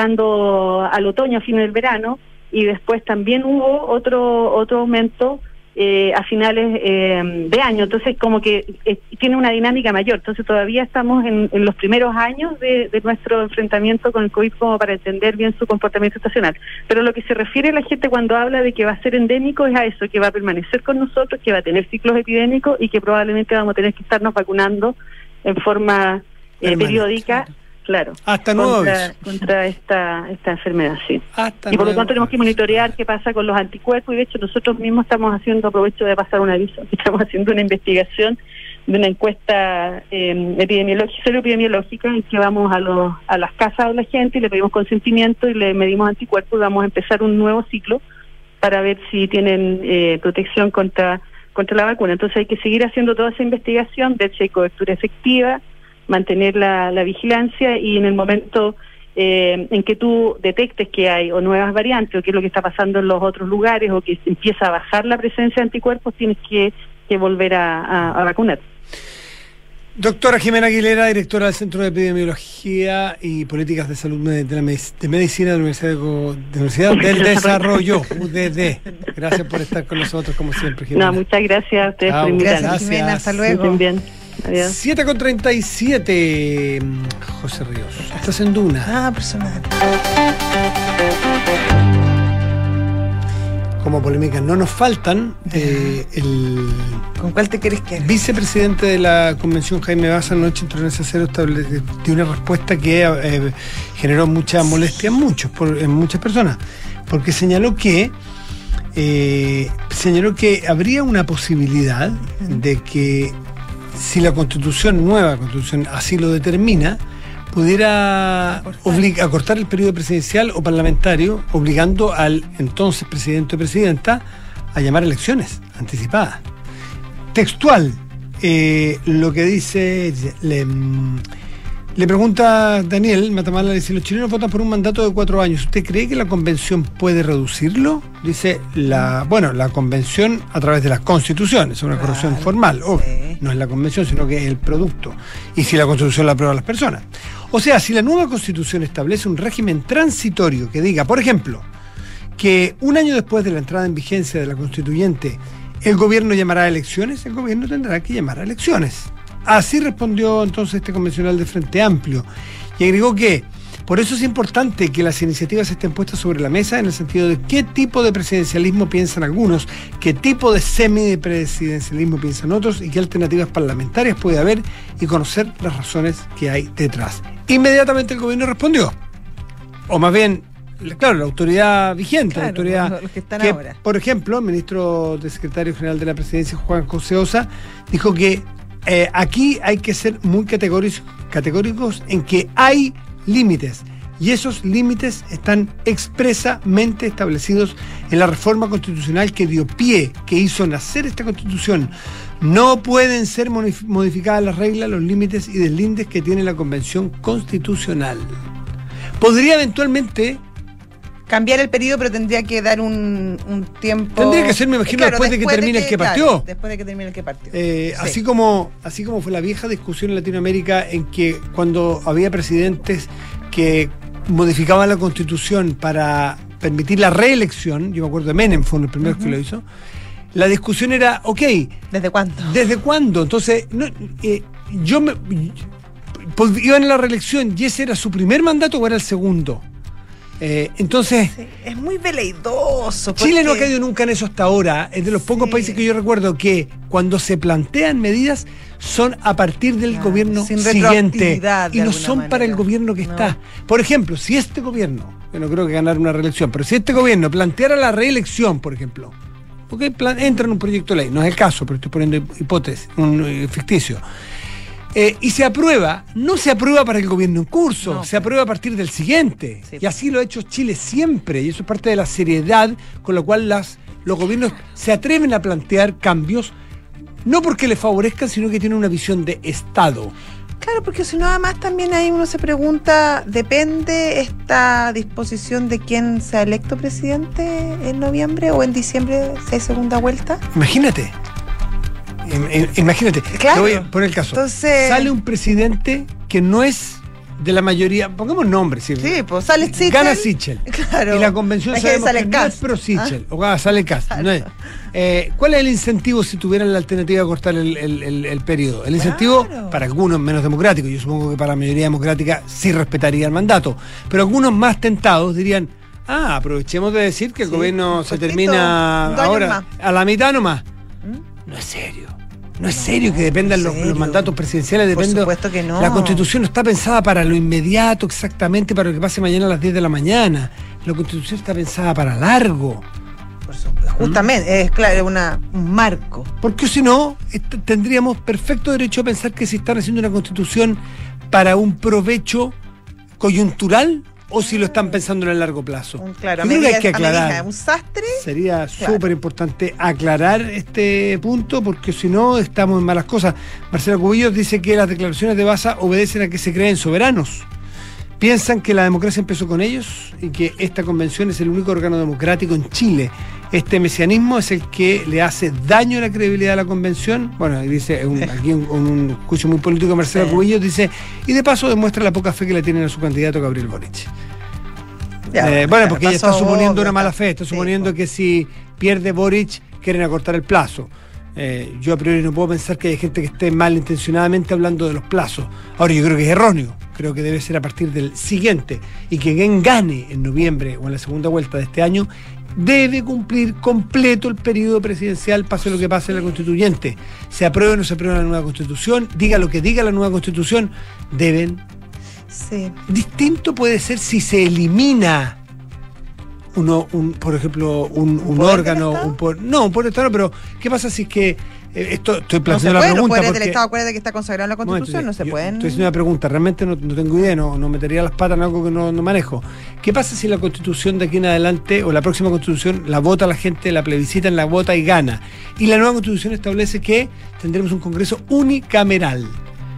entrando al otoño, a fin del verano, y después también hubo otro aumento a finales de año, entonces como que tiene una dinámica mayor, entonces todavía estamos en los primeros años de nuestro enfrentamiento con el COVID como para entender bien su comportamiento estacional, pero lo que se refiere la gente cuando habla de que va a ser endémico es a eso, que va a permanecer con nosotros, que va a tener ciclos epidémicos y que probablemente vamos a tener que estarnos vacunando en forma periódica. Claro, hasta contra esta enfermedad, sí. Y por lo tanto tenemos que monitorear qué pasa con los anticuerpos, y de hecho nosotros mismos estamos haciendo, aprovecho de pasar un aviso, estamos haciendo una investigación de una encuesta epidemiológica en que vamos a las casas de la gente y le pedimos consentimiento y le medimos anticuerpos, y vamos a empezar un nuevo ciclo para ver si tienen protección contra la vacuna. Entonces hay que seguir haciendo toda esa investigación, ver si hay cobertura efectiva, mantener la vigilancia, y en el momento en que tú detectes que hay o nuevas variantes o qué es lo que está pasando en los otros lugares o que empieza a bajar la presencia de anticuerpos, tienes que volver a vacunar. Doctora Jimena Aguilera, directora del Centro de Epidemiología y Políticas de Salud de Medicina de la Universidad del Desarrollo, UDD. Gracias por estar con nosotros, como siempre, Jimena. No, muchas gracias a ustedes por invitarnos. Gracias, Jimena, hasta luego. Muy bien. Adiós. 7:37, José Ríos. Estás en Duna. Personal. Como polémica no nos faltan, ¿con cuál te quieres quedar? Vicepresidente de la Convención, Jaime Baza, anoche en Tolerancia Cero dio una respuesta que generó mucha molestia en muchas personas, porque señaló que habría una posibilidad de que, si la nueva Constitución así lo determina, pudiera acortar el periodo presidencial o parlamentario, obligando al entonces presidente o presidenta a llamar elecciones anticipadas. Textual, lo que dice, le pregunta Daniel Matamala, dice: los chilenos votan por un mandato de 4 años. ¿Usted cree que la convención puede reducirlo? Dice, la convención a través de las constituciones, es una corrección formal, no es la convención, sino que es el producto. Y si la constitución la aprueban las personas. O sea, si la nueva constitución establece un régimen transitorio que diga, por ejemplo, que un año después de la entrada en vigencia de la constituyente, el gobierno llamará a elecciones, el gobierno tendrá que llamar a elecciones. Así respondió entonces este convencional de Frente Amplio, y agregó que por eso es importante que las iniciativas estén puestas sobre la mesa, en el sentido de qué tipo de presidencialismo piensan algunos, qué tipo de semipresidencialismo piensan otros, y qué alternativas parlamentarias puede haber, y conocer las razones que hay detrás. Inmediatamente el gobierno respondió, o más bien, claro, la autoridad vigente, la autoridad los que están que, ahora. Por ejemplo, el ministro de Secretario General de la Presidencia, Juan José Osa, dijo que aquí hay que ser muy categóricos en que hay límites, y esos límites están expresamente establecidos en la reforma constitucional que dio pie, que hizo nacer esta Constitución. No pueden ser modificadas las reglas, los límites y deslindes que tiene la Convención Constitucional. Podría eventualmente cambiar el periodo, pero tendría que dar un tiempo. Tendría que ser, me imagino, después de que termine el que partió. Claro, después de que termine el que partió. Sí. Así como fue la vieja discusión en Latinoamérica, en que cuando había presidentes que modificaban la Constitución para permitir la reelección, yo me acuerdo de Menem, fue uno de los primeros que lo hizo, la discusión era, ¿desde cuándo? ¿Desde cuándo? Entonces, iban a la reelección, y ese era su primer mandato o era el segundo. Entonces, sí, es muy veleidoso. Chile no ha caído nunca en eso hasta ahora. Es de los pocos países que yo recuerdo que cuando se plantean medidas son a partir del gobierno siguiente y no son para el gobierno que está. Por ejemplo, si este gobierno, yo no creo que ganar una reelección, pero si este gobierno planteara la reelección, por ejemplo, porque entra en un proyecto de ley, no es el caso, pero estoy poniendo hipótesis, un ficticio, y se aprueba, no se aprueba para el gobierno en curso, se aprueba a partir del siguiente. Sí. Y así lo ha hecho Chile siempre, y eso es parte de la seriedad con la cual los gobiernos se atreven a plantear cambios, no porque les favorezcan, sino que tienen una visión de Estado. Claro, porque si no, además también ahí uno se pregunta, ¿depende esta disposición de quién sea electo presidente en noviembre o en diciembre si hay segunda vuelta? Imagínate, claro. te voy a poner el caso. Entonces, sale un presidente que no es de la mayoría, pongamos nombres. Sí, pues sale Sichel. Gana Sichel. Claro. Y la convención sabemos que no es pro Sichel. O sale Kast. No es. ¿Cuál es el incentivo si tuvieran la alternativa de cortar el periodo? El incentivo, para algunos menos democráticos, yo supongo que para la mayoría democrática sí respetaría el mandato, pero algunos más tentados dirían, aprovechemos de decir que el gobierno se termina ahora, a la mitad nomás. No es serio. No es serio que dependan los mandatos presidenciales. Por supuesto que no. La Constitución no está pensada para lo inmediato, exactamente para lo que pase mañana a las 10 de la mañana. La Constitución está pensada para largo. Por supuesto. Justamente, es claro, un marco. Porque si no, tendríamos perfecto derecho a pensar que si están haciendo una Constitución para un provecho coyuntural o si lo están pensando en el largo plazo. Claro, yo creo que hay que aclarar. Un sastre. Sería súper importante aclarar este punto, porque si no estamos en malas cosas. Marcelo Cubillos dice que las declaraciones de Baza obedecen a que se creen soberanos. Piensan que la democracia empezó con ellos y que esta convención es el único órgano democrático en Chile. Este mesianismo es el que le hace daño a la credibilidad de la convención. Bueno, dice aquí un juicio muy político de Marcelo Cubillos, dice, y de paso demuestra la poca fe que le tienen a su candidato Gabriel Boric. Porque ella está suponiendo una mala fe, está suponiendo que si pierde Boric quieren acortar el plazo. Yo a priori no puedo pensar que hay gente que esté malintencionadamente hablando de los plazos. Ahora, yo creo que es erróneo, creo que debe ser a partir del siguiente, y que quien gane en noviembre o en la segunda vuelta de este año debe cumplir completo el periodo presidencial, pase lo que pase en la constituyente. Se apruebe o no se apruebe la nueva constitución, diga lo que diga la nueva constitución, deben. Sí. Distinto puede ser si se elimina por ejemplo, un órgano, un poder de Estado, pero ¿qué pasa si es que estoy planteando la pregunta? Los poderes del Estado, acuérdate que está consagrado en la Constitución, no se pueden. Estoy haciendo una pregunta, realmente no tengo idea, no metería las patas en algo que no manejo. ¿Qué pasa si la Constitución de aquí en adelante, o la próxima Constitución, la vota la gente, la plebiscita, la vota y gana? Y la nueva Constitución establece que tendremos un Congreso unicameral.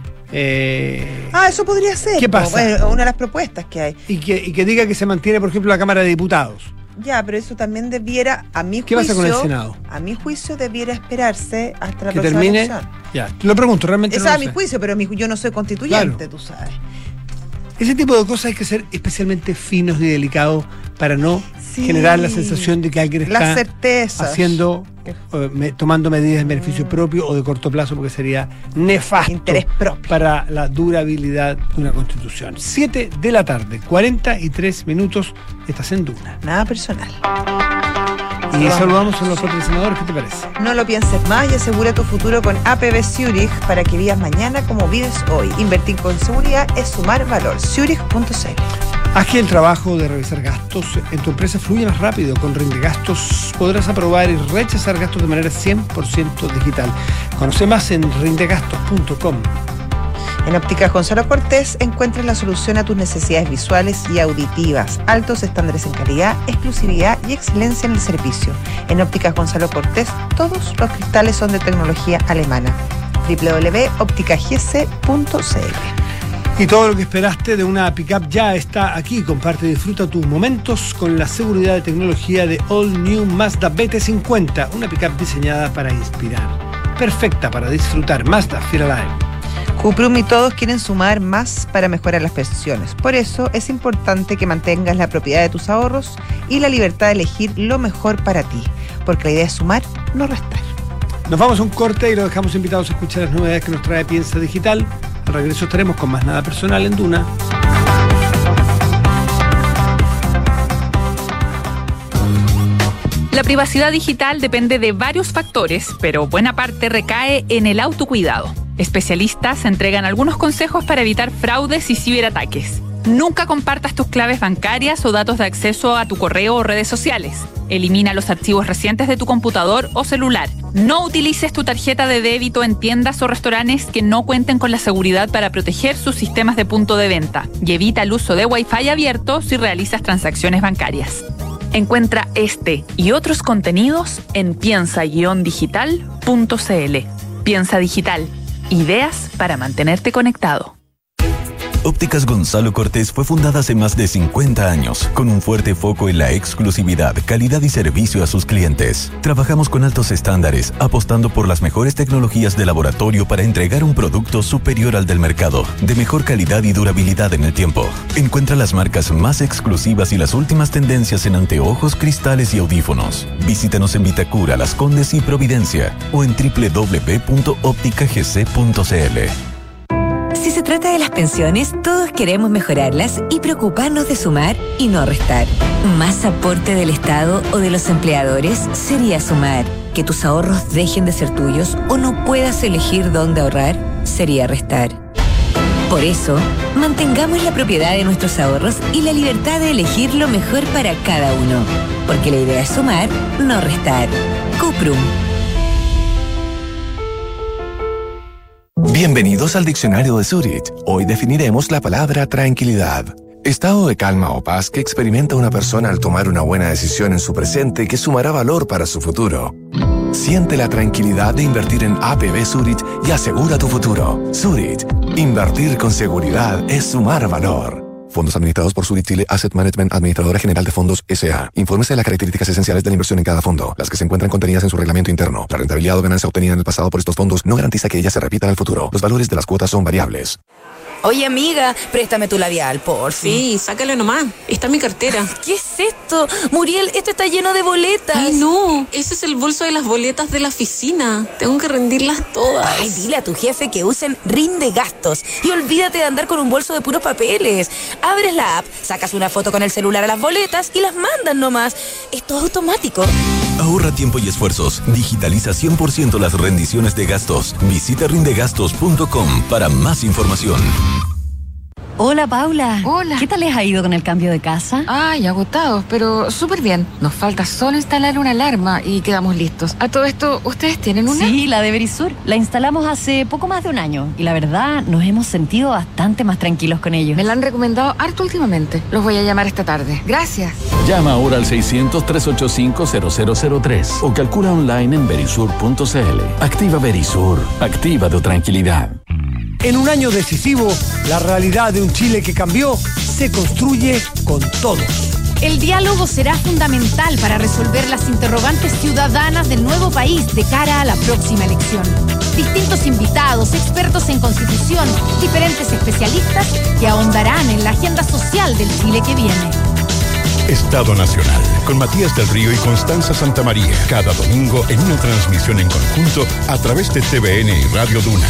Eso podría ser. ¿Qué pasa? Una de las propuestas que hay. Y que diga que se mantiene, por ejemplo, la Cámara de Diputados. Ya, pero eso también debiera, a mi juicio... ¿Qué pasa con el Senado? A mi juicio debiera esperarse hasta la que próxima termine. elección. Ya, te lo pregunto, realmente Esa no es lo a mi sé. juicio, pero yo no soy constituyente, tú sabes. Ese tipo de cosas hay que ser especialmente finos y delicados para no generar la sensación de que alguien está haciendo, tomando medidas en beneficio propio o de corto plazo, porque sería nefasto interés propio para la durabilidad de una constitución. 7 de la tarde, 43 minutos, estás en Duna. Nada personal. Y saludamos a los patrocinadores, ¿qué te parece? No lo pienses más y asegura tu futuro con APB Zurich para que vivas mañana como vives hoy. Invertir con seguridad es sumar valor. Zurich.cl. Haz que el trabajo de revisar gastos en tu empresa fluya más rápido. Con Rindegastos podrás aprobar y rechazar gastos de manera 100% digital. Conoce más en rindegastos.com. En Ópticas Gonzalo Cortés encuentras la solución a tus necesidades visuales y auditivas. Altos estándares en calidad, exclusividad y excelencia en el servicio. En Ópticas Gonzalo Cortés todos los cristales son de tecnología alemana. www.opticagc.cl. Y todo lo que esperaste de una pickup ya está aquí. Comparte y disfruta tus momentos con la seguridad y tecnología de All New Mazda BT50, una pickup diseñada para inspirar. Perfecta para disfrutar. Mazda Feel Alive. Cuprum y todos quieren sumar más para mejorar las pensiones. Por eso es importante que mantengas la propiedad de tus ahorros y la libertad de elegir lo mejor para ti. Porque la idea es sumar, no restar. Nos vamos a un corte y los dejamos invitados a escuchar las novedades que nos trae Piensa Digital. Al regreso estaremos con más Nada Personal en Duna. La privacidad digital depende de varios factores, pero buena parte recae en el autocuidado. Especialistas entregan algunos consejos para evitar fraudes y ciberataques. Nunca compartas tus claves bancarias o datos de acceso a tu correo o redes sociales. Elimina los archivos recientes de tu computador o celular. No utilices tu tarjeta de débito en tiendas o restaurantes que no cuenten con la seguridad para proteger sus sistemas de punto de venta. Y evita el uso de Wi-Fi abierto si realizas transacciones bancarias. Encuentra este y otros contenidos en piensa-digital.cl. Piensa Digital. Ideas para mantenerte conectado. Ópticas Gonzalo Cortés fue fundada hace más de 50 años, con un fuerte foco en la exclusividad, calidad y servicio a sus clientes. Trabajamos con altos estándares, apostando por las mejores tecnologías de laboratorio para entregar un producto superior al del mercado, de mejor calidad y durabilidad en el tiempo. Encuentra las marcas más exclusivas y las últimas tendencias en anteojos, cristales y audífonos. Visítanos en Vitacura, Las Condes y Providencia o en www.opticagc.cl. Si se trata de las pensiones, todos queremos mejorarlas y preocuparnos de sumar y no restar. Más aporte del Estado o de los empleadores sería sumar. Que tus ahorros dejen de ser tuyos o no puedas elegir dónde ahorrar sería restar. Por eso, mantengamos la propiedad de nuestros ahorros y la libertad de elegir lo mejor para cada uno. Porque la idea es sumar, no restar. Cuprum. Bienvenidos al Diccionario de Zurich. Hoy definiremos la palabra tranquilidad. Estado de calma o paz que experimenta una persona al tomar una buena decisión en su presente que sumará valor para su futuro. Siente la tranquilidad de invertir en APB Zurich y asegura tu futuro. Zurich. Invertir con seguridad es sumar valor. Fondos administrados por Zurich Chile Asset Management, Administradora General de Fondos S.A. Infórmese de las características esenciales de la inversión en cada fondo, las que se encuentran contenidas en su reglamento interno. La rentabilidad o ganancia obtenida en el pasado por estos fondos no garantiza que ellas se repitan en el futuro. Los valores de las cuotas son variables. Oye, amiga, préstame tu labial, por fin. Sí, sácalo nomás. Está en mi cartera. ¿Qué es esto? Muriel, esto está lleno de boletas. Ay, no. Ese es el bolso de las boletas de la oficina. Tengo que rendirlas todas. Ay, dile a tu jefe que usen Rinde Gastos. Y olvídate de andar con un bolso de puros papeles. Abres la app, sacas una foto con el celular a las boletas y las mandan nomás. Es todo automático. Ahorra tiempo y esfuerzos. Digitaliza 100% las rendiciones de gastos. Visita rindegastos.com para más información. Hola, Paula. Hola. ¿Qué tal les ha ido con el cambio de casa? Ay, agotados, pero súper bien. Nos falta solo instalar una alarma y quedamos listos. A todo esto, ¿ustedes tienen una? Sí, la de Verisur. La instalamos hace poco más de un año y la verdad nos hemos sentido bastante más tranquilos con ellos. Me la han recomendado harto últimamente. Los voy a llamar esta tarde. Gracias. Llama ahora al 600-385-0003 o calcula online en verisur.cl. Activa Verisur. Activa tu tranquilidad. En un año decisivo, la realidad de un Chile que cambió se construye con todos. El diálogo será fundamental para resolver las interrogantes ciudadanas del nuevo país de cara a la próxima elección. Distintos invitados, expertos en constitución, diferentes especialistas que ahondarán en la agenda social del Chile que viene. Estado Nacional, con Matías del Río y Constanza Santamaría, cada domingo en una transmisión en conjunto a través de TVN y Radio Duna.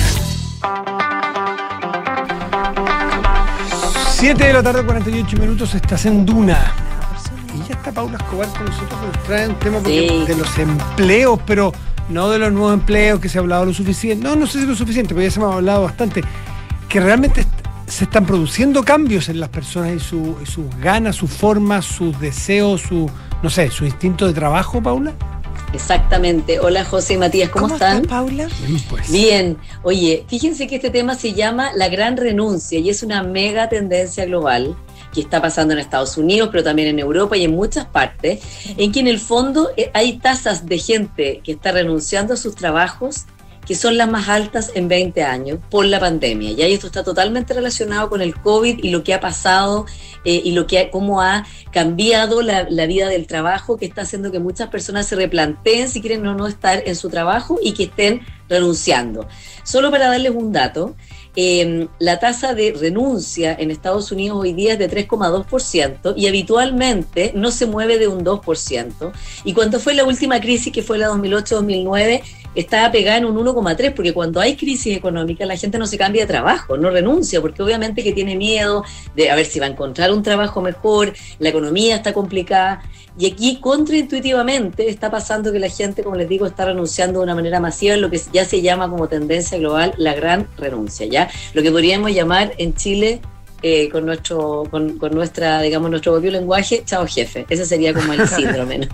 7 de la tarde, 48 minutos, estás en Duna. Y ya está Paula Escobar con nosotros, que nos trae un tema de los empleos, pero no de los nuevos empleos que se ha hablado lo suficiente. No sé si lo suficiente, pero ya se me ha hablado bastante. Que realmente se están produciendo cambios en las personas y sus ganas, sus formas, sus deseos, su instinto de trabajo, Paula. Exactamente. Hola, José y Matías, ¿cómo están? Paula? Bien. Oye, fíjense que este tema se llama la gran renuncia y es una mega tendencia global que está pasando en Estados Unidos, pero también en Europa y en muchas partes, en que en el fondo hay tasas de gente que está renunciando a sus trabajos que son las más altas en 20 años por la pandemia. Y ahí esto está totalmente relacionado con el COVID y lo que ha pasado y cómo ha cambiado la vida del trabajo, que está haciendo que muchas personas se replanteen si quieren o no estar en su trabajo y que estén renunciando. Solo para darles un dato, la tasa de renuncia en Estados Unidos hoy día es de 3,2% y habitualmente no se mueve de un 2%. Y cuando fue la última crisis, que fue la 2008-2009, estaba pegada en un 1,3%, porque cuando hay crisis económica la gente no se cambia de trabajo, no renuncia, porque obviamente que tiene miedo de a ver si va a encontrar un trabajo mejor, la economía está complicada. Y aquí, contraintuitivamente, está pasando que la gente, como les digo, está renunciando de una manera masiva en lo que ya se llama como tendencia global la gran renuncia, ¿ya? Lo que podríamos llamar en Chile, con nuestro propio lenguaje, chao jefe. Ese sería como el síndrome, ¿no?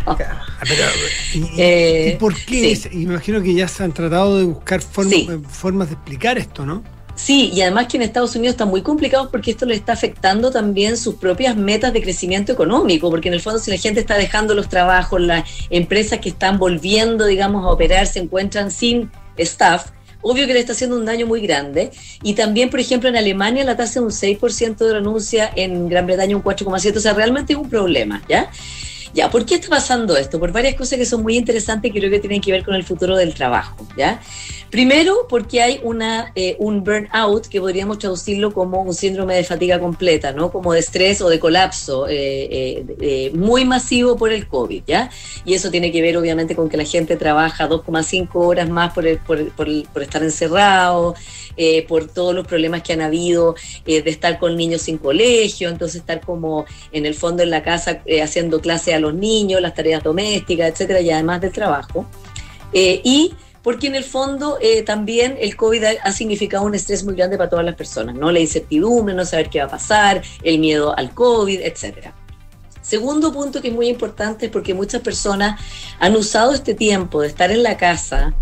¿Y por qué? Sí. Y me imagino que ya se han tratado de buscar formas de explicar esto, ¿no? Sí, y además que en Estados Unidos están muy complicados porque esto le está afectando también sus propias metas de crecimiento económico, porque en el fondo si la gente está dejando los trabajos, las empresas que están volviendo, digamos, a operar se encuentran sin staff. obvio que le está haciendo un daño muy grande. Y también, por ejemplo, en Alemania la tasa es un 6% de renuncia, en Gran Bretaña un 4,7%, o sea, realmente es un problema, ¿ya? Ya, ¿por qué está pasando esto? Por varias cosas que son muy interesantes y creo que tienen que ver con el futuro del trabajo, ¿ya? Primero, porque hay un burnout, que podríamos traducirlo como un síndrome de fatiga completa, ¿no? Como de estrés o de colapso muy masivo por el COVID, ¿ya? Y eso tiene que ver, obviamente, con que la gente trabaja 2,5 horas más por estar encerrado, por todos los problemas que han habido, de estar con niños sin colegio, entonces estar como en el fondo en la casa haciendo clases a los niños, las tareas domésticas, etcétera, y además del trabajo. Y porque en el fondo también el COVID ha significado un estrés muy grande para todas las personas, ¿no? La incertidumbre, no saber qué va a pasar, el miedo al COVID, etcétera. Segundo punto que es muy importante es porque muchas personas han usado este tiempo de estar en la casa,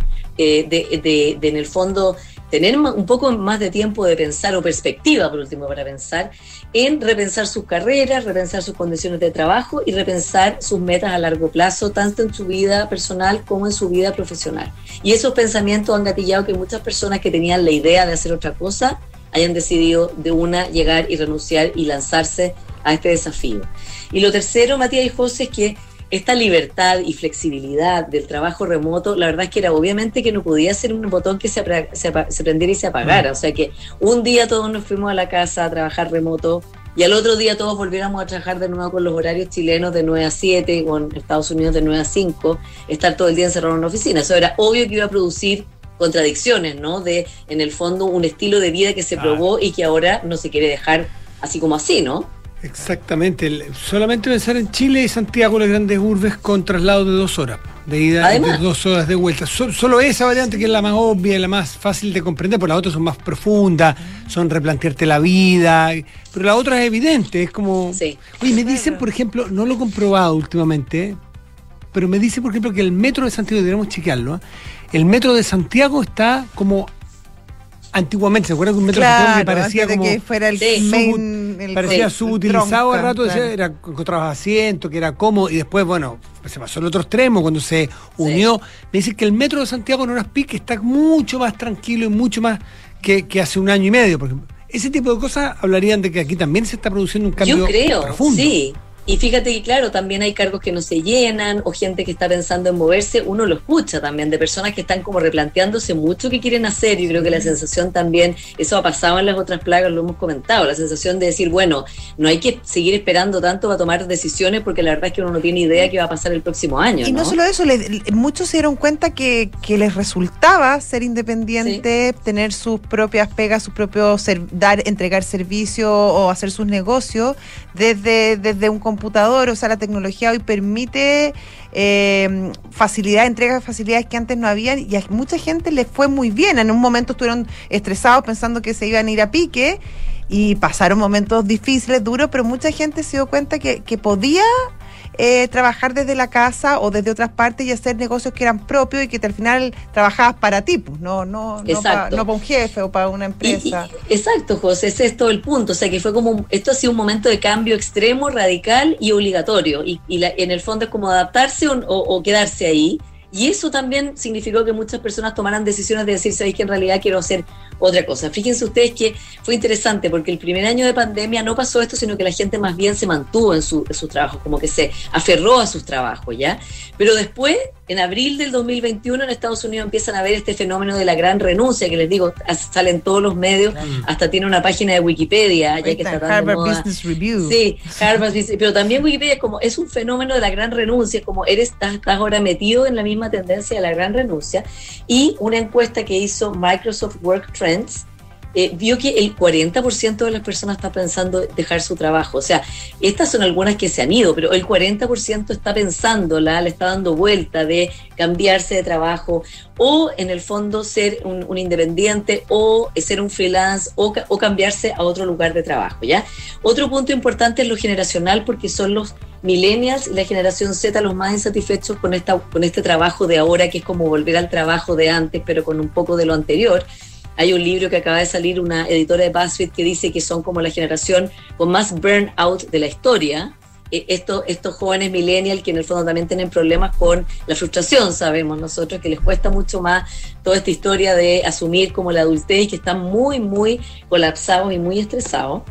de en el fondo tener un poco más de tiempo de pensar, o perspectiva por último para pensar, en repensar sus carreras, repensar sus condiciones de trabajo y repensar sus metas a largo plazo, tanto en su vida personal como en su vida profesional. Y esos pensamientos han gatillado que muchas personas que tenían la idea de hacer otra cosa hayan decidido de una llegar y renunciar y lanzarse a este desafío. Y lo tercero, Matías y José, es que esta libertad y flexibilidad del trabajo remoto, la verdad es que era obviamente que no podía ser un botón que se prendiera y se apagara. O sea que un día todos nos fuimos a la casa a trabajar remoto y al otro día todos volviéramos a trabajar de nuevo con los horarios chilenos de 9 a 7, con Estados Unidos de 9 a 5, estar todo el día encerrado en una oficina. Eso era obvio que iba a producir contradicciones, ¿no? De, en el fondo, un estilo de vida que se probó y que ahora no se quiere dejar así como así, ¿no? Exactamente, solamente pensar en Chile y Santiago, las grandes urbes, con traslado de 2 horas de ida. Además, de 2 horas de vuelta. Solo esa variante, que es la más obvia, la más fácil de comprender, porque las otras son más profundas, son replantearte la vida, pero la otra es evidente, es como... Sí. Oye, me dicen, por ejemplo, no lo he comprobado últimamente, pero me dicen, por ejemplo, que el metro de Santiago, deberíamos chequearlo, el metro de Santiago está como... Antiguamente, ¿se acuerdan que un metro de Santiago que parecía como que fuera el parecía subutilizado al rato? Claro. Encontrabas asientos, que era cómodo, y después, bueno, se pasó al otro extremo cuando se unió. Me dicen que el metro de Santiago en horas pic está mucho más tranquilo y mucho más que hace un año y medio, por ejemplo. Ese tipo de cosas hablarían de que aquí también se está produciendo un cambio profundo. Sí. Y fíjate que, claro, también hay cargos que no se llenan o gente que está pensando en moverse. Uno lo escucha también de personas que están como replanteándose mucho qué quieren hacer. Yo creo que la sensación también, eso ha pasado en las otras plagas, lo hemos comentado, la sensación de decir, bueno, no hay que seguir esperando tanto para tomar decisiones porque la verdad es que uno no tiene idea qué va a pasar el próximo año. Y no solo eso, muchos se dieron cuenta que les resultaba ser independiente, tener sus propias pegas, sus propios entregar servicio o hacer sus negocios desde un computador. O sea, la tecnología hoy permite entrega de facilidades que antes no habían, y a mucha gente les fue muy bien. En un momento estuvieron estresados pensando que se iban a ir a pique y pasaron momentos difíciles, duros, pero mucha gente se dio cuenta que podía trabajar desde la casa o desde otras partes y hacer negocios que eran propios y que al final trabajabas para ti, pues, no para un jefe o para una empresa. Exacto, José, ese es todo el punto. O sea, que fue como, esto ha sido un momento de cambio extremo, radical y obligatorio, y en el fondo es como adaptarse o quedarse ahí. Y eso también significó que muchas personas tomaran decisiones de decir, ¿sabéis que en realidad quiero hacer otra cosa? Fíjense ustedes que fue interesante porque el primer año de pandemia no pasó esto, sino que la gente más bien se mantuvo en sus trabajos, como que se aferró a sus trabajos, ¿ya? Pero después, en abril del 2021, en Estados Unidos empiezan a ver este fenómeno de la gran renuncia, que les digo, sale en todos los medios, hasta tiene una página de Wikipedia, ya que está tan Harvard Business Review. Sí, Harvard Business, pero también Wikipedia es un fenómeno de la gran renuncia, como estás ahora metido en la misma tendencia de la gran renuncia. Y una encuesta que hizo Microsoft Work Trends vio que el 40% de las personas está pensando dejar su trabajo. O sea, estas son algunas que se han ido, pero el 40% está pensándola, le está dando vuelta de cambiarse de trabajo, o en el fondo ser un independiente, o ser un freelance, o cambiarse a otro lugar de trabajo, ¿ya? Otro punto importante es lo generacional, porque son los millennials y la generación Z los más insatisfechos con este trabajo de ahora, que es como volver al trabajo de antes, pero con un poco de lo anterior. Hay un libro que acaba de salir, una editora de BuzzFeed, que dice que son como la generación con más burnout de la historia, estos jóvenes millennials que en el fondo también tienen problemas con la frustración, sabemos nosotros que les cuesta mucho más toda esta historia de asumir como la adultez y que están muy, muy colapsados y muy estresados.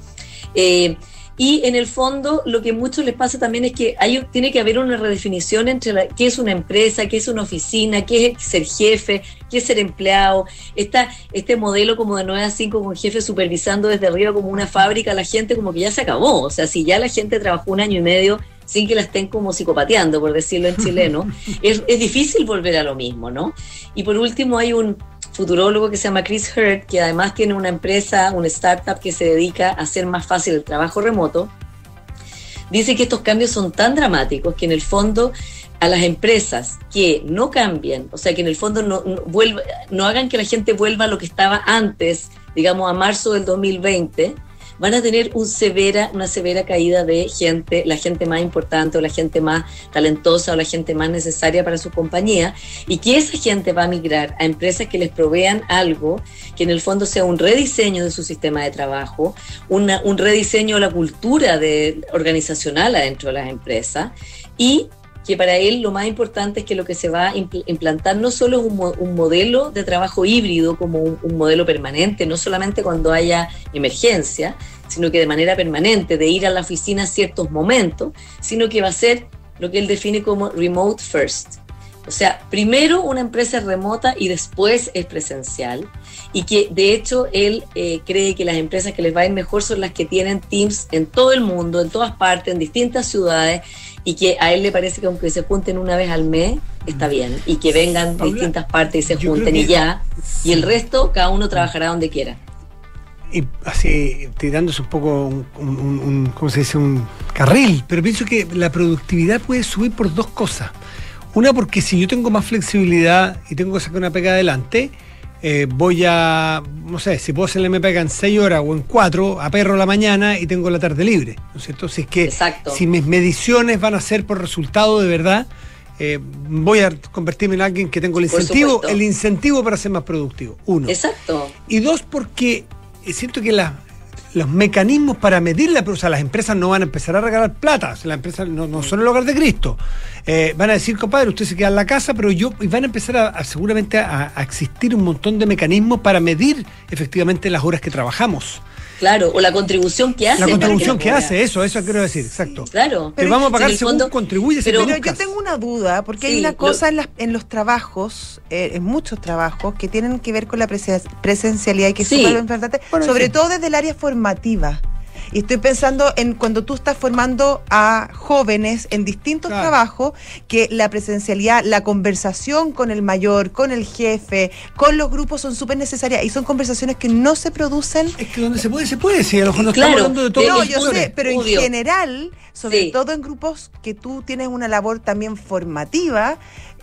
Y en el fondo lo que a muchos les pasa también es que tiene que haber una redefinición entre qué es una empresa, qué es una oficina, qué es ser jefe, qué es ser empleado. Este modelo como de 9 a 5 con jefe supervisando desde arriba como una fábrica, la gente como que ya se acabó. O sea, si ya la gente trabajó 1 año y medio sin que la estén como psicopateando, por decirlo en chileno, es difícil volver a lo mismo, ¿no? Y por último hay un futurólogo que se llama Chris Hurd, que además tiene una empresa, una startup que se dedica a hacer más fácil el trabajo remoto. Dice que estos cambios son tan dramáticos que en el fondo a las empresas que no cambien, o sea, que en el fondo no hagan que la gente vuelva a lo que estaba antes, digamos a marzo del 2020, van a tener una severa caída de gente, la gente más importante o la gente más talentosa o la gente más necesaria para su compañía, y que esa gente va a migrar a empresas que les provean algo que en el fondo sea un rediseño de su sistema de trabajo, un rediseño de la cultura organizacional adentro de las empresas, y que para él lo más importante es que lo que se va a implantar no solo es un modelo de trabajo híbrido como un modelo permanente, no solamente cuando haya emergencia, sino que de manera permanente, de ir a la oficina a ciertos momentos, sino que va a ser lo que él define como remote first. O sea, primero una empresa remota y después es presencial, y que de hecho él cree que las empresas que les va a ir mejor son las que tienen teams en todo el mundo, en todas partes, en distintas ciudades, y que a él le parece que aunque se junten una vez al mes, está bien, y que vengan de distintas partes y se junten y ya, y el resto cada uno trabajará donde quiera. Y así, tirándose un poco ¿cómo se dice? Un carril, pero pienso que la productividad puede subir por dos cosas. Una, porque si yo tengo más flexibilidad y tengo que sacar una pega adelante, voy a, no sé, si puedo hacerle me pega en 6 horas o en 4, aperro la mañana y tengo la tarde libre, ¿no es cierto? Si es que si mis mediciones van a ser por resultado de verdad, voy a convertirme en alguien que tengo el incentivo para ser más productivo. 1. Exacto. Y 2, porque siento que los mecanismos para medirla, o sea, las empresas no van a empezar a regalar plata, las empresas no son el hogar de Cristo. Van a decir, compadre, usted se queda en la casa, pero y van a empezar seguramente a existir un montón de mecanismos para medir efectivamente las horas que trabajamos. Claro, o la contribución que hace. La contribución que hace, eso quiero decir, exacto. Claro. Pero vamos a pagar según contribuye. Pero yo tengo una duda, porque hay una cosa en los trabajos, en muchos trabajos, que tienen que ver con la presencialidad y que es súper importante, sobre todo desde el área formativa. Y estoy pensando en cuando tú estás formando a jóvenes en distintos trabajos, que la presencialidad, la conversación con el mayor, con el jefe, con los grupos son súper necesarias, y son conversaciones que no se producen. Es que donde se puede, si a lo mejor no estamos hablando de todo. No, yo sé, pero en general, sobre todo en grupos que tú tienes una labor también formativa,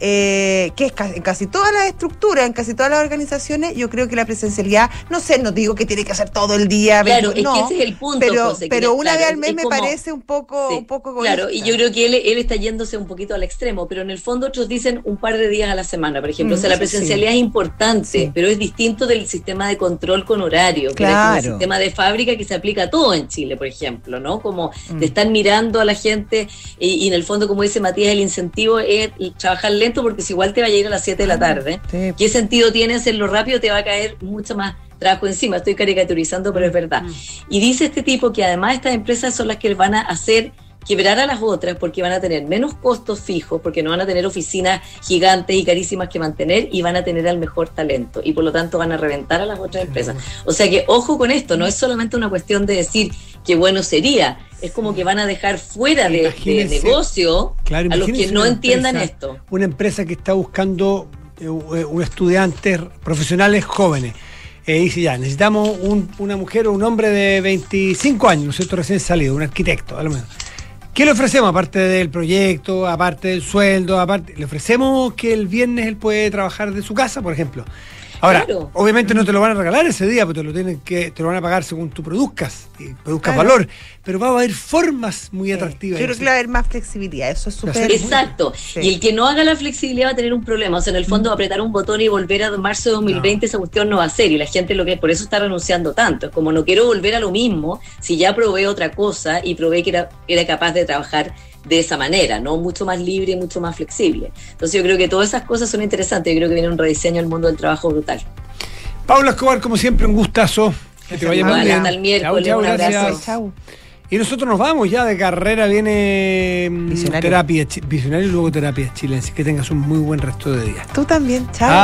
que es en casi todas las estructuras, en casi todas las organizaciones, yo creo que la presencialidad, no digo que tiene que hacer todo el día, claro, es que ese es el punto, pero una vez al mes me parece un poco claro, y yo creo que él está yéndose un poquito al extremo, pero en el fondo otros dicen un par de días a la semana, por ejemplo. O sea, la presencialidad es importante, pero es distinto del sistema de control con horario, que es como el sistema de fábrica que se aplica a todo en Chile, por ejemplo, ¿no? Como de estar mirando a la gente, y en el fondo, como dice Matías, el incentivo es trabajar lento, porque si igual te va a ir a las 7 de la tarde, ¿qué sentido tiene hacerlo rápido? Te va a caer mucho más trabajo encima. Estoy caricaturizando, pero es verdad. Y dice este tipo que además estas empresas son las que van a hacer quebrar a las otras, porque van a tener menos costos fijos, porque no van a tener oficinas gigantes y carísimas que mantener, y van a tener al mejor talento, y por lo tanto van a reventar a las otras empresas. O sea que ojo con esto, no es solamente una cuestión de decir qué bueno sería, es como que van a dejar fuera de negocio a los que no entiendan esto. Una empresa que está buscando estudiantes profesionales jóvenes, dice ya, necesitamos una mujer o un hombre de 25 años, ¿no es cierto?, recién salido, un arquitecto, a lo menos. ¿Qué le ofrecemos aparte del proyecto, aparte del sueldo, le ofrecemos que el viernes él puede trabajar de su casa, por ejemplo? Ahora, Claro. obviamente no te lo van a regalar ese día, pero te lo van a pagar según tú produzcas valor, pero va a haber formas muy atractivas. Yo creo que va a haber más flexibilidad, eso es súper. Exacto. Sí. Y el que no haga la flexibilidad va a tener un problema. O sea, en el fondo, apretar un botón y volver a marzo de 2020, esa cuestión no va a ser. Y la gente por eso está renunciando tanto. Es como, no quiero volver a lo mismo si ya probé otra cosa y probé que era capaz de trabajar de esa manera, ¿no? Mucho más libre y mucho más flexible. Entonces yo creo que todas esas cosas son interesantes. Yo creo que viene un rediseño del mundo del trabajo brutal. Paula Escobar, como siempre, un gustazo. Que te vaya muy bien. Hasta el miércoles. Chau, un abrazo. gracias. Chau. Y nosotros nos vamos ya de carrera, viene Visionario. terapia, visionario y luego terapia chilense. Que tengas un muy buen resto de día. Tú también, chao.